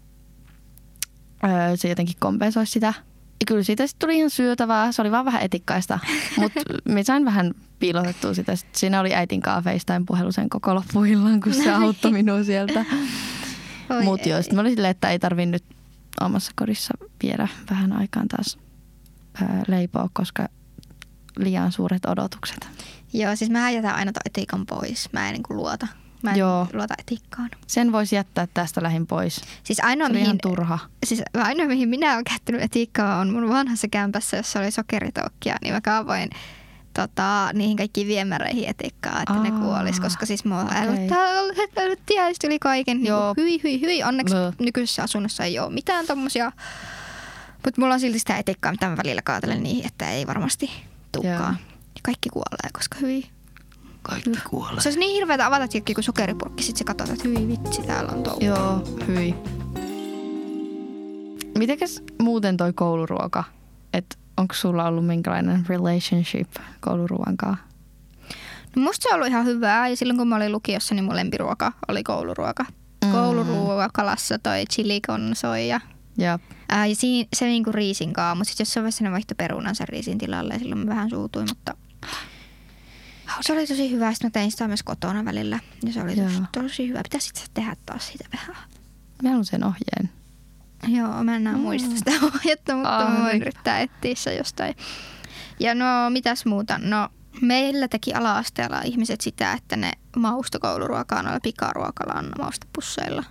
öö, se jotenkin kompensoisi sitä. Ja kyllä siitä sitten tuli ihan syötävää, se oli vaan vähän etikkaista, mutta me sain vähän piilotettua sitä. Sitten siinä oli äitin kanssa FaceTime-puhelu sen koko loppuillan, kun se auttoi minua sieltä. Mutta joo, sitten mä olin silleen, että ei tarvitse nyt omassa kodissa viedä vähän aikaan taas öö, leipoa, koska liian suuret odotukset. Joo, siis mä jätän aina ton etikan pois. Mä en niinku luota. Mä en Joo. luota etikkaan. Sen voisi jättää tästä lähin pois. Siis ainoa, Se oli mihin, ihan turha. siis ainoa mihin minä olen käyttänyt etikkaa on mun vanhassa kämpässä, jossa oli sokeritoukkia, niin mä kaavoin tota, niihin kaikkiin viemäreihin etikkaa, että Aa, ne kuolis, koska siis mua okei. älöttää just yli kaiken. Niin Joo. hyi, hyi, hyi. Onneksi Bö. nykyisessä asunnossa ei ole mitään tommosia, mutta mulla on silti sitä etikkaa, mitä mä välillä kaatelen niihin, että ei varmasti tukkaa. Kaikki kuolee, koska hyi. Kaikki kuolee. Se olisi niin hirveätä avata tietenkin kuin sokeripurkki, sit sä katsot, että hyi vitsi, täällä on touhu. Joo, hyi. Mitenkäs muuten toi kouluruoka? Et onko sulla ollut minkälainen relationship kouluruoan kanssa? No musta se on ollut ihan hyvää ja silloin kun mä olin lukiossa, niin mun lempiruoka oli kouluruoka. Mm. Kouluruokalassa toi chili con soja Joo. Ää, ja siinä, se niinku riisin kaa, mutta sitten jossain vaiheessa ne vaihtoi perunan sen riisin tilalle ja silloin mä vähän suutuin, mutta se oli tosi hyvä. Sitten mä tein sitä myös kotona välillä ja se oli tosi, tosi hyvä. Pitäisi itse tehdä taas siitä vähän. Mä haluan sen ohjeen. Joo, mä en enää muista sitä ohjetta, mutta Ai. mä voin yrittää etsiä se jostain. Ja no, mitäs muuta? No, meillä teki ala-asteella ihmiset sitä, että ne maustoi kouluruokaa noilla pikaruokalan maustepusseilla.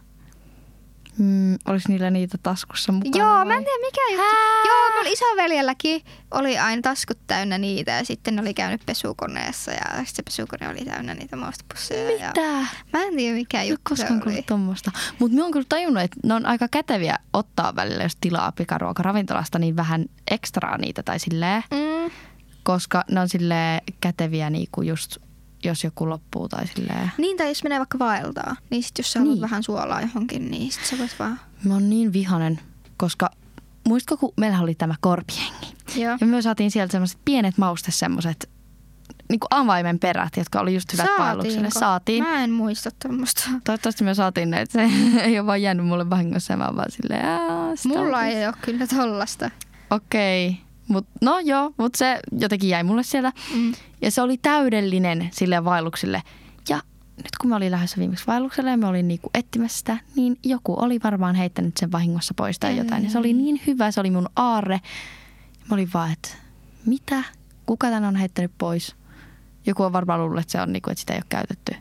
Mm, olis niillä niitä taskussa mukana? Joo, vai? mä en tiedä mikä juttu. Hää? Joo, mulla isoveljelläkin oli aina taskut täynnä niitä ja sitten ne oli käynyt pesukoneessa ja sitten se pesukone oli täynnä niitä maustepusseja. Mitä? Ja mä en tiedä mikä juttu se oli. Koskaan tommoista. Mutta mä oon kyllä tajunnut, että ne on aika käteviä ottaa välillä, jos tilaa pikaruokaravintolasta, niin vähän ekstraa niitä tai silleen. Mm. Koska ne on silleen käteviä niinku just jos joku loppuu tai silleen. Niin, tai jos menee vaikka vaeltaa, niin sit jos sä haluat niin. vähän suolaa johonkin, niin sit sä voit vaan. Mä oon niin vihanen, koska muistatko, kun meillä oli tämä korpihengi. Joo. Ja me saatiin sieltä semmoiset pienet maustes semmoiset niinku avaimen perät, jotka oli just hyvät vaellukselle. Saatiin. Mä en muista tämmöistä. Toivottavasti me saatiin ne, että se ei ole vaan jäänyt mulle vahingossa, mä vaan silleen. Mulla ei ole kyllä tollasta. Okei. Okay. Mut, no joo, mutta se jotenkin jäi mulle sieltä. Mm. Ja se oli täydellinen sille vaelluksille. Ja nyt kun mä olin lähdössä viimeksi vaellukselle ja mä olin niinku etsimässä sitä, niin joku oli varmaan heittänyt sen vahingossa pois tai jotain. Ja se oli niin hyvä, se oli mun aarre. Mä olin vaan, että mitä? Kuka tän on heittänyt pois? Joku on varmaan luullut, että se on niinku, että sitä ei ole käytetty,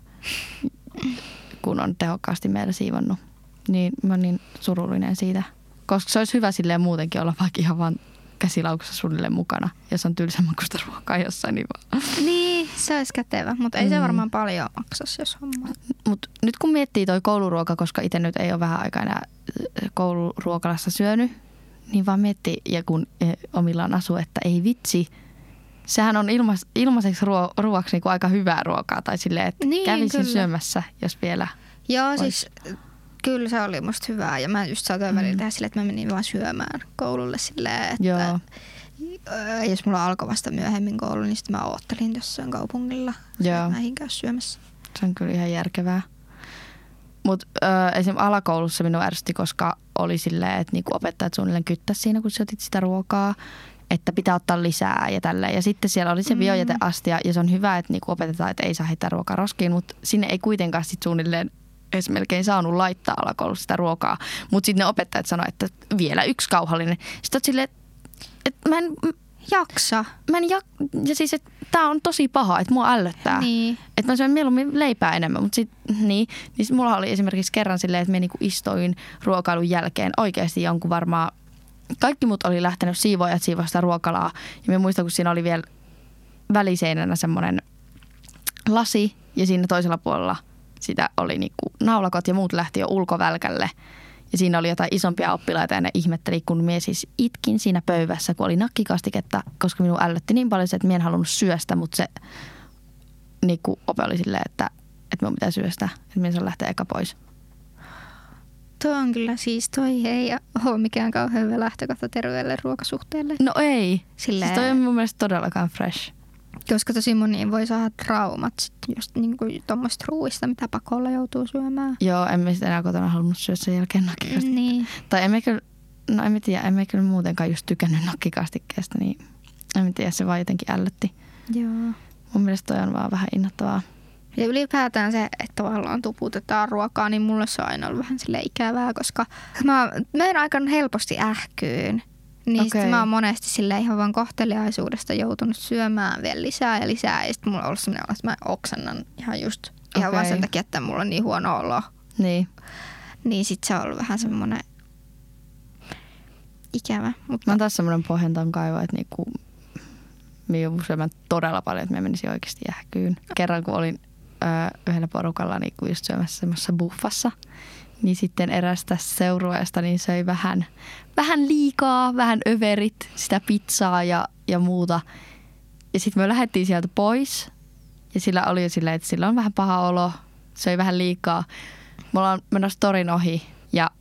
kun on tehokkaasti meillä siivonnut. Niin mä oon niin surullinen siitä. Koska se olisi hyvä silleen muutenkin olla vaikka ihan vaan käsilaukussa suunnilleen mukana, jos on tylsämakuista ruokaa jossain. Niin, vaan. Niin, se olisi kätevä, mutta ei mm. se varmaan paljon maksaisi, jos hommaa. Mut nyt kun miettii toi kouluruoka, koska itse nyt ei ole vähän aikaa enää kouluruokalassa syönyt, niin vaan miettii, ja kun omillaan asuu, että ei vitsi, sehän on ilmais, ilmaiseksi ruo, ruoaksi niin kuin aika hyvää ruokaa, tai silleen, että niin, kävisin kyllä syömässä, jos vielä Joo, olisi. Siis kyllä se oli musta hyvää ja mä just saatoin mm. välillä tehdä silleen, että mä menin vaan syömään koululle silleen, että Joo. jos mulla alkoi vasta myöhemmin koulu, niin sitten mä oottelin jossain kaupungilla. Joo. Mä en käy syömässä. Se on kyllä ihan järkevää. Mutta esimerkiksi alakoulussa minua ärsytti, koska oli silleen, että niinku opettajat suunnilleen kyttäisi siinä, kun syötit sitä ruokaa, että pitää ottaa lisää ja tälleen. Ja sitten siellä oli se biojäteastia ja se on hyvä, että niinku opetetaan, että ei saa heittää ruokaa roskiin, mutta sinne ei kuitenkaan sit suunnilleen edes melkein saanut laittaa alakoulussa sitä ruokaa. Mutta sitten ne opettajat sanoi, että vielä yksi kauhallinen. Sitten oot silleen, että mä en jaksa. Mä en jak... Ja siis, että tää on tosi paha, että mua ällöttää. Niin. Että mä syön mieluummin leipää enemmän. Mutta sitten niin, niin sit mulla oli esimerkiksi kerran silleen, että mä niinku istuin ruokailun jälkeen oikeasti jonkun varmaan. Kaikki mut oli lähtenyt siivoajat siivoa sitä ruokalaa. Ja mä muistan, kun siinä oli vielä väliseinänä semmoinen lasi ja siinä toisella puolella sitä oli niinku naulakot ja muut lähti jo ulkovälkälle. Ja siinä oli jotain isompia oppilaita ja ne ihmetteli, kun minä siis itkin siinä pöydässä, kun oli nakkikastiketta, koska minun ällötti niin paljon se, että minä en halunnut syöstä, mutta se niinku ope oli silleen, että, että minun pitää syöstä, että minä saan lähteä eka pois. Tuo on kyllä siis, toi ei ole mikään kauhean hyvä lähtökohta terveelle ruokasuhteelle. No ei, silleen, siis toi on mun mielestä todellakaan fresh. Koska tosi moni voi saada traumat just niin kuin tuommoista ruuista, mitä pakolla joutuu syömään. Joo, emme sitten enää kotona halunnut syödä sen jälkeen nakkikastikkeesta. Niin. Tai emme kyllä, no emme tiedä, emme kyllä muutenkaan just tykännyt nakkikastikkeesta, niin emme tiedä, se vaan jotenkin ällötti. Joo. Mun mielestä toi on vaan vähän innoittavaa. Ja ylipäätään se, että tavallaan tuputetaan ruokaa, niin mulle se on aina ollut vähän sille ikävää, koska mä menen aika helposti ähkyyn. Niin okay. Mä oon monesti sille ihan vaan kohteliaisuudesta joutunut syömään vielä lisää ja lisää. Ja sitten mulla on ollut sellainen olo, että mä oksennan ihan just ihan okay. vaan sen takia, että mulla on niin huono olo. Niin. Niin sit se on ollut vähän semmoinen ikävä. Mutta mä oon taas semmoinen pohjantan kaivo, että niinku mä joudun syömään todella paljon, että mä menisin oikeasti ähkyyn. Kerran kun olin öö, yhdellä porukalla niinku just syömässä semmoisessa buffassa, niin sitten erästä seurueesta niin söi vähän, vähän liikaa, vähän överit, sitä pizzaa ja, ja muuta. Ja sitten me lähdettiin sieltä pois ja sillä oli jo silleen, että sillä on vähän paha olo, söi vähän liikaa. Me ollaan menossa torin ohi ja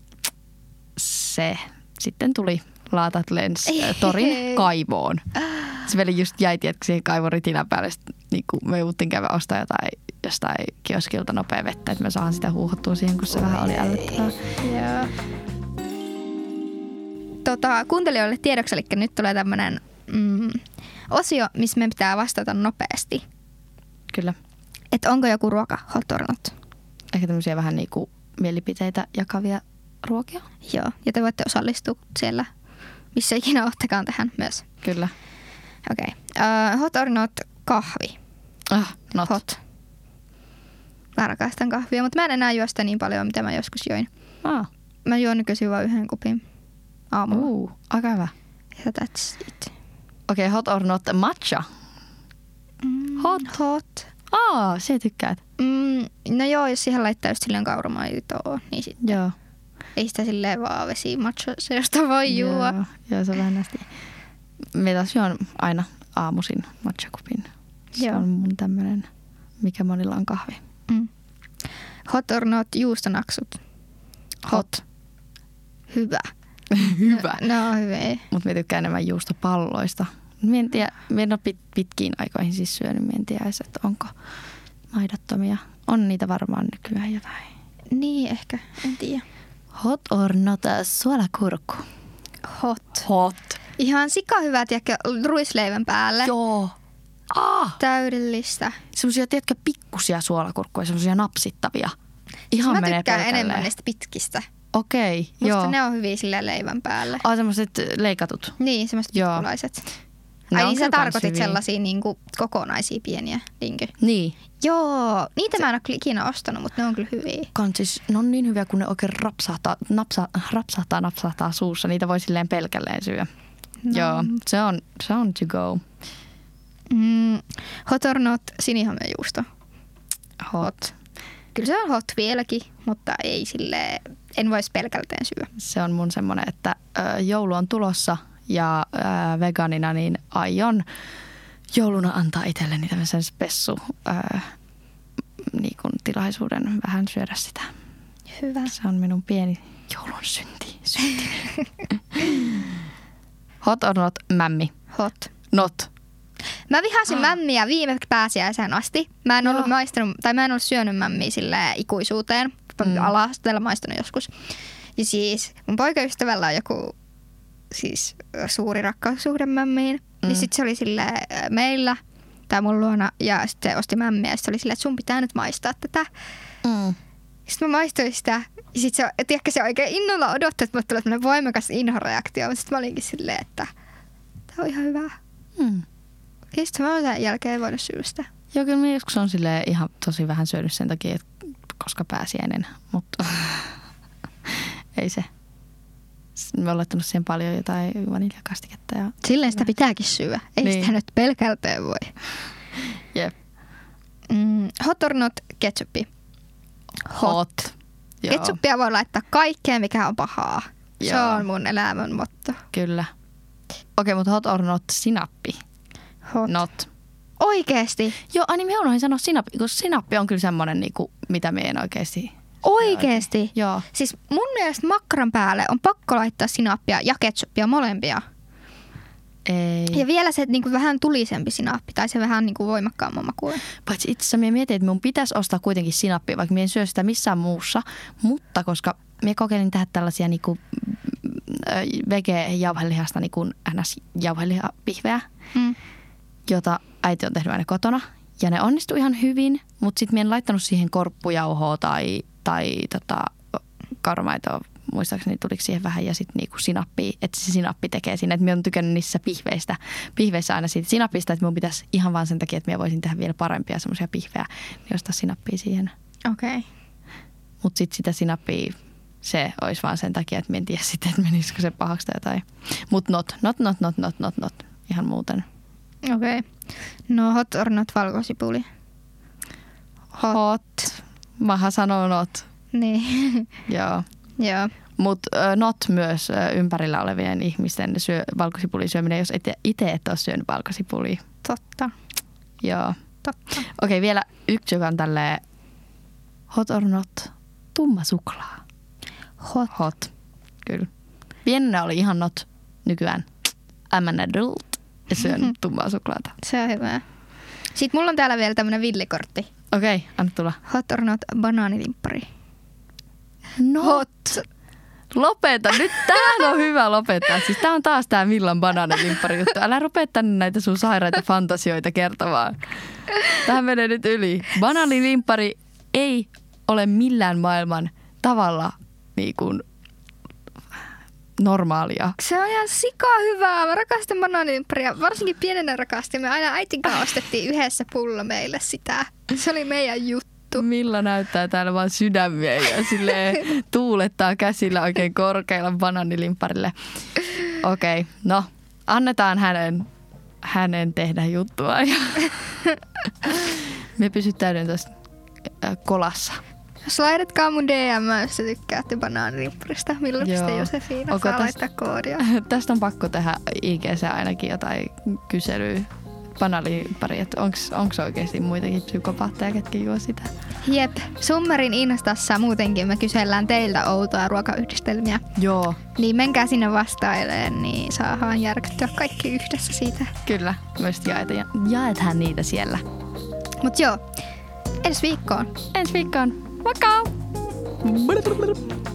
se sitten tuli laatat lens torin kaivoon. Se veli just jäi, tiedätkö, siihen kaivon ritinän päälle. Sitten, niin me jouduttiin käydä ostaa jotain jostain kioskilta nopea vettä, että me saadaan sitä huuhottua siihen, kun se vähän oli ällöttävää. Yeah. tota, kuuntelijoille tiedoksi, eli nyt tulee tämmöinen mm, osio, missä me pitää vastata nopeasti. Kyllä. Että onko joku ruoka hot or not? Ehkä tämmöisiä vähän niinku mielipiteitä jakavia ruokia. Joo, ja te voitte osallistua siellä, missä ikinä oottekaan tähän myös. Kyllä. Okei. Okay. Uh, hot or not kahvi? Ah, not. Hot. Mä rakastan kahvia, mutta mä en enää juo sitä niin paljon, mitä mä joskus join. Ah. Mä juon nykyisin vain yhden kupin aamulla. Uh, aika hyvä. Ja that's it. Okei, okay, hot or not matcha? Mm, Hot. Hot. Aa, se tykkäät. Mm, no joo, jos siihen laittaa just silleen kauramaitoa, niin sitten Joo. ei sitä silleen vaan vesi matcha, se josta voi juo. Joo, joo, se on vähän nästi. Me taas juon aina aamuisin matchakupin. Se Joo. on mun tämmönen, mikä monilla on kahvi. Mm. Hot or not juustonaksut? Hot. Hyvä. Hyvä. No, no hyvä. Mutta me tykkään enemmän juustopalloista. Mä en tiedä, mä en ole pit, pitkiin aikoihin siis syönyt. Mä en tiedä, että onko maidottomia. On niitä varmaan nykyään jotain. Niin ehkä, en tiedä. Hot or not suolakurkku? Hot. Hot. Ihan sika hyvä, tiedätkö, ruisleivän päälle. Joo. Ah! Täydellistä. Semmoisia, tiedätkö, pikkusia suolakurkkuja, semmoisia napsittavia. Ihan Mä menee tykkään pelkälleen. enemmän niistä pitkistä. Okei, Musta joo. ne on hyviä sillä leivän päälle. Ah, semmoiset leikatut. Niin, semmoiset Joo. pikkulaiset. Ne Ai on niin sä kyllä kans tarkoitit hyviä. sellaisia niinku kokonaisia pieniä, niinkö? Niin. Joo, niitä mä en ole kyllä ikinä ostanut, mutta ne on kyllä hyviä. Kans siis, ne on niin hyviä, kun ne oikein rapsahtaa, napsa, rapsahtaa, napsahtaa suussa. Niitä voi silleen pelkälleen syödä. No. Joo, se on, se on to go. Mm, hot or not sinihamejuusto? Hot. Kyllä se on hot vieläkin, mutta ei sille en voisi pelkälteen syödä. Se on mun semmoinen, että ö, joulu on tulossa ja ö, vegaanina niin aion jouluna antaa itselleni tämmöisen spessu ö, niin kuin tilaisuuden vähän syödä sitä. Hyvä. Se on minun pieni joulun synti. synti. Hot or not mämmi? Hot. Not. Mä vihasin Ah. mämmiä viime pääsiäiseen asti. Mä en ollut Joo. maistanut, tai mä en ollut syönyt mämmiä sille ikuisuuteen. Mm. Ala-asteella maistanut joskus. Ja siis mun poikaystävällä on joku siis suuri rakkaussuhde mämmiin. Mm. Ja sit se oli sille meillä tai mun luona ja sitten se osti mämmiä ja sit se oli silleen, että sun pitää nyt maistaa tätä. Mm. Sitten mä maistoin sitä ja sit se, tiedätkö, se oikein innolla odotti, että mulle tulee tämmönen voimakas inhoreaktio. Mutta sit mä olinkin silleen, että tää on ihan hyvä. Mm. Ja sit mä oon sen jälkeen voinut syödä sitä. Joo, kyllä mä joskus on silleen ihan tosi vähän syönyt sen takia, että koska pääsiäinen, mutta ei se. Mä oon laittanut siihen paljon jotain vaniljakastiketta. Ja Silleen sitä pitääkin syödä. Ei Niin. sitä nyt pelkälteen voi. Jep. Mm, hot or not ketchupi? Hot. Joo, Ketsuppia voi laittaa kaikkeen, mikä on pahaa. Se Joo. on mun elämän motto. kyllä. Okei, mutta hot or not sinappi? Hot. Not. Oikeesti? Joo, ai niin me unohdin sanoa sinappi, koska sinappi on kyllä semmoinen, niinku, mitä me en oikeasti. Oikeesti? Joo. Siis mun mielestä makkaran päälle on pakko laittaa sinappia ja ketsuppia molempia. Ei. Ja vielä se niinku vähän tulisempi sinappi tai se vähän niinku voimakkaamman makuinen. Paitsi itse asiassa minä mietin, että minun pitäisi ostaa kuitenkin sinappia, vaikka minä en syö sitä missään muussa. Mutta koska minä kokeilin tehdä tällaisia niinku, vege-jauhelihasta niinku ns-jauhelihapihveä, Mm. jota äiti on tehnyt aina kotona. Ja ne onnistui ihan hyvin, mutta sitten minä en laittanut siihen korppujauhoa tai, tai tota, kauramaitoa. Muistaakseni tuliko siihen vähän ja sitten niinku sinappia, että se sinappi tekee siinä. Että minä olen tykännyt niissä pihveistä, pihveissä aina siitä sinappista, että minun pitäisi ihan vaan sen takia, että minä voisin tehdä vielä parempia semmoisia pihvejä, niin ostaa sinappia siihen. Okei. Okay. Mutta sitten sitä sinappia, se olisi vaan sen takia, että minä en tiedä sitten, että menisikö se pahaksi tai jotain. Mutta not, not, not, not, not, not, not, ihan muuten. Okei. Okay. No hot or not valkosipuli? Hot. hot. Maha sanoo not. Niin. Joo. Joo. Mutta uh, not myös uh, ympärillä olevien ihmisten syö, valkosipulin syöminen, jos itse et ole syönyt valkosipulia. Totta. Joo. Totta. Okei, okay, vielä yksi, joka on tälleen hot or not, tumma suklaa. Hot. Hot, kyllä. Pienenä oli ihan not, nykyään I'm an adult ja syön mm-hmm. tummaa suklaata. Se on hyvä. Sitten mulla on täällä vielä tämmönen villikortti. Okei, okay, anna tulla. Hot or not banaanilimppari? Not. Hot. Lopeta. Nyt tämähän on hyvä lopettaa. Siis tää on taas tää Millan banaanilimppari juttu. Älä rupea tänne näitä sun sairaita fantasioita kertomaan. Tähän menee nyt yli. Banaanilimppari ei ole millään maailman tavalla niin kuin normaalia. Se on ihan sika hyvää. Mä rakastan banaanilimpparia. Varsinkin pienenä rakastin. Me aina äitin kanssa ostettiin yhdessä pullo meille sitä. Se oli meidän juttu. Milla näyttää täällä vaan sydämiä ja silleen tuulettaa käsillä oikein korkealla banaanilimpparille. Okei, okay, no annetaan hänen, hänen tehdä juttua. Ja me pysyttäydyn tuossa kolassa. Jos laitatkaa mun D M, jos te tykkäätte banaanilimpparista. Milla pistä Josefina saa tästä, laittaa koodia. Tästä on pakko tehdä I G:ssä ainakin jotain kyselyä. Banaanilimppari, että onko oikeasti muitakin psykopaatteja, ketkä juo sitä? Jep. Summerin Instassa muutenkin me kysellään teiltä outoja ruokayhdistelmiä. Joo. Niin menkää sinne vastailemaan, niin saadaan järkyttyä kaikki yhdessä siitä. Kyllä. Myös jaetaan, jaetaan niitä siellä. Mut joo. Ensi viikkoon. Ensi viikkoon. Moikka!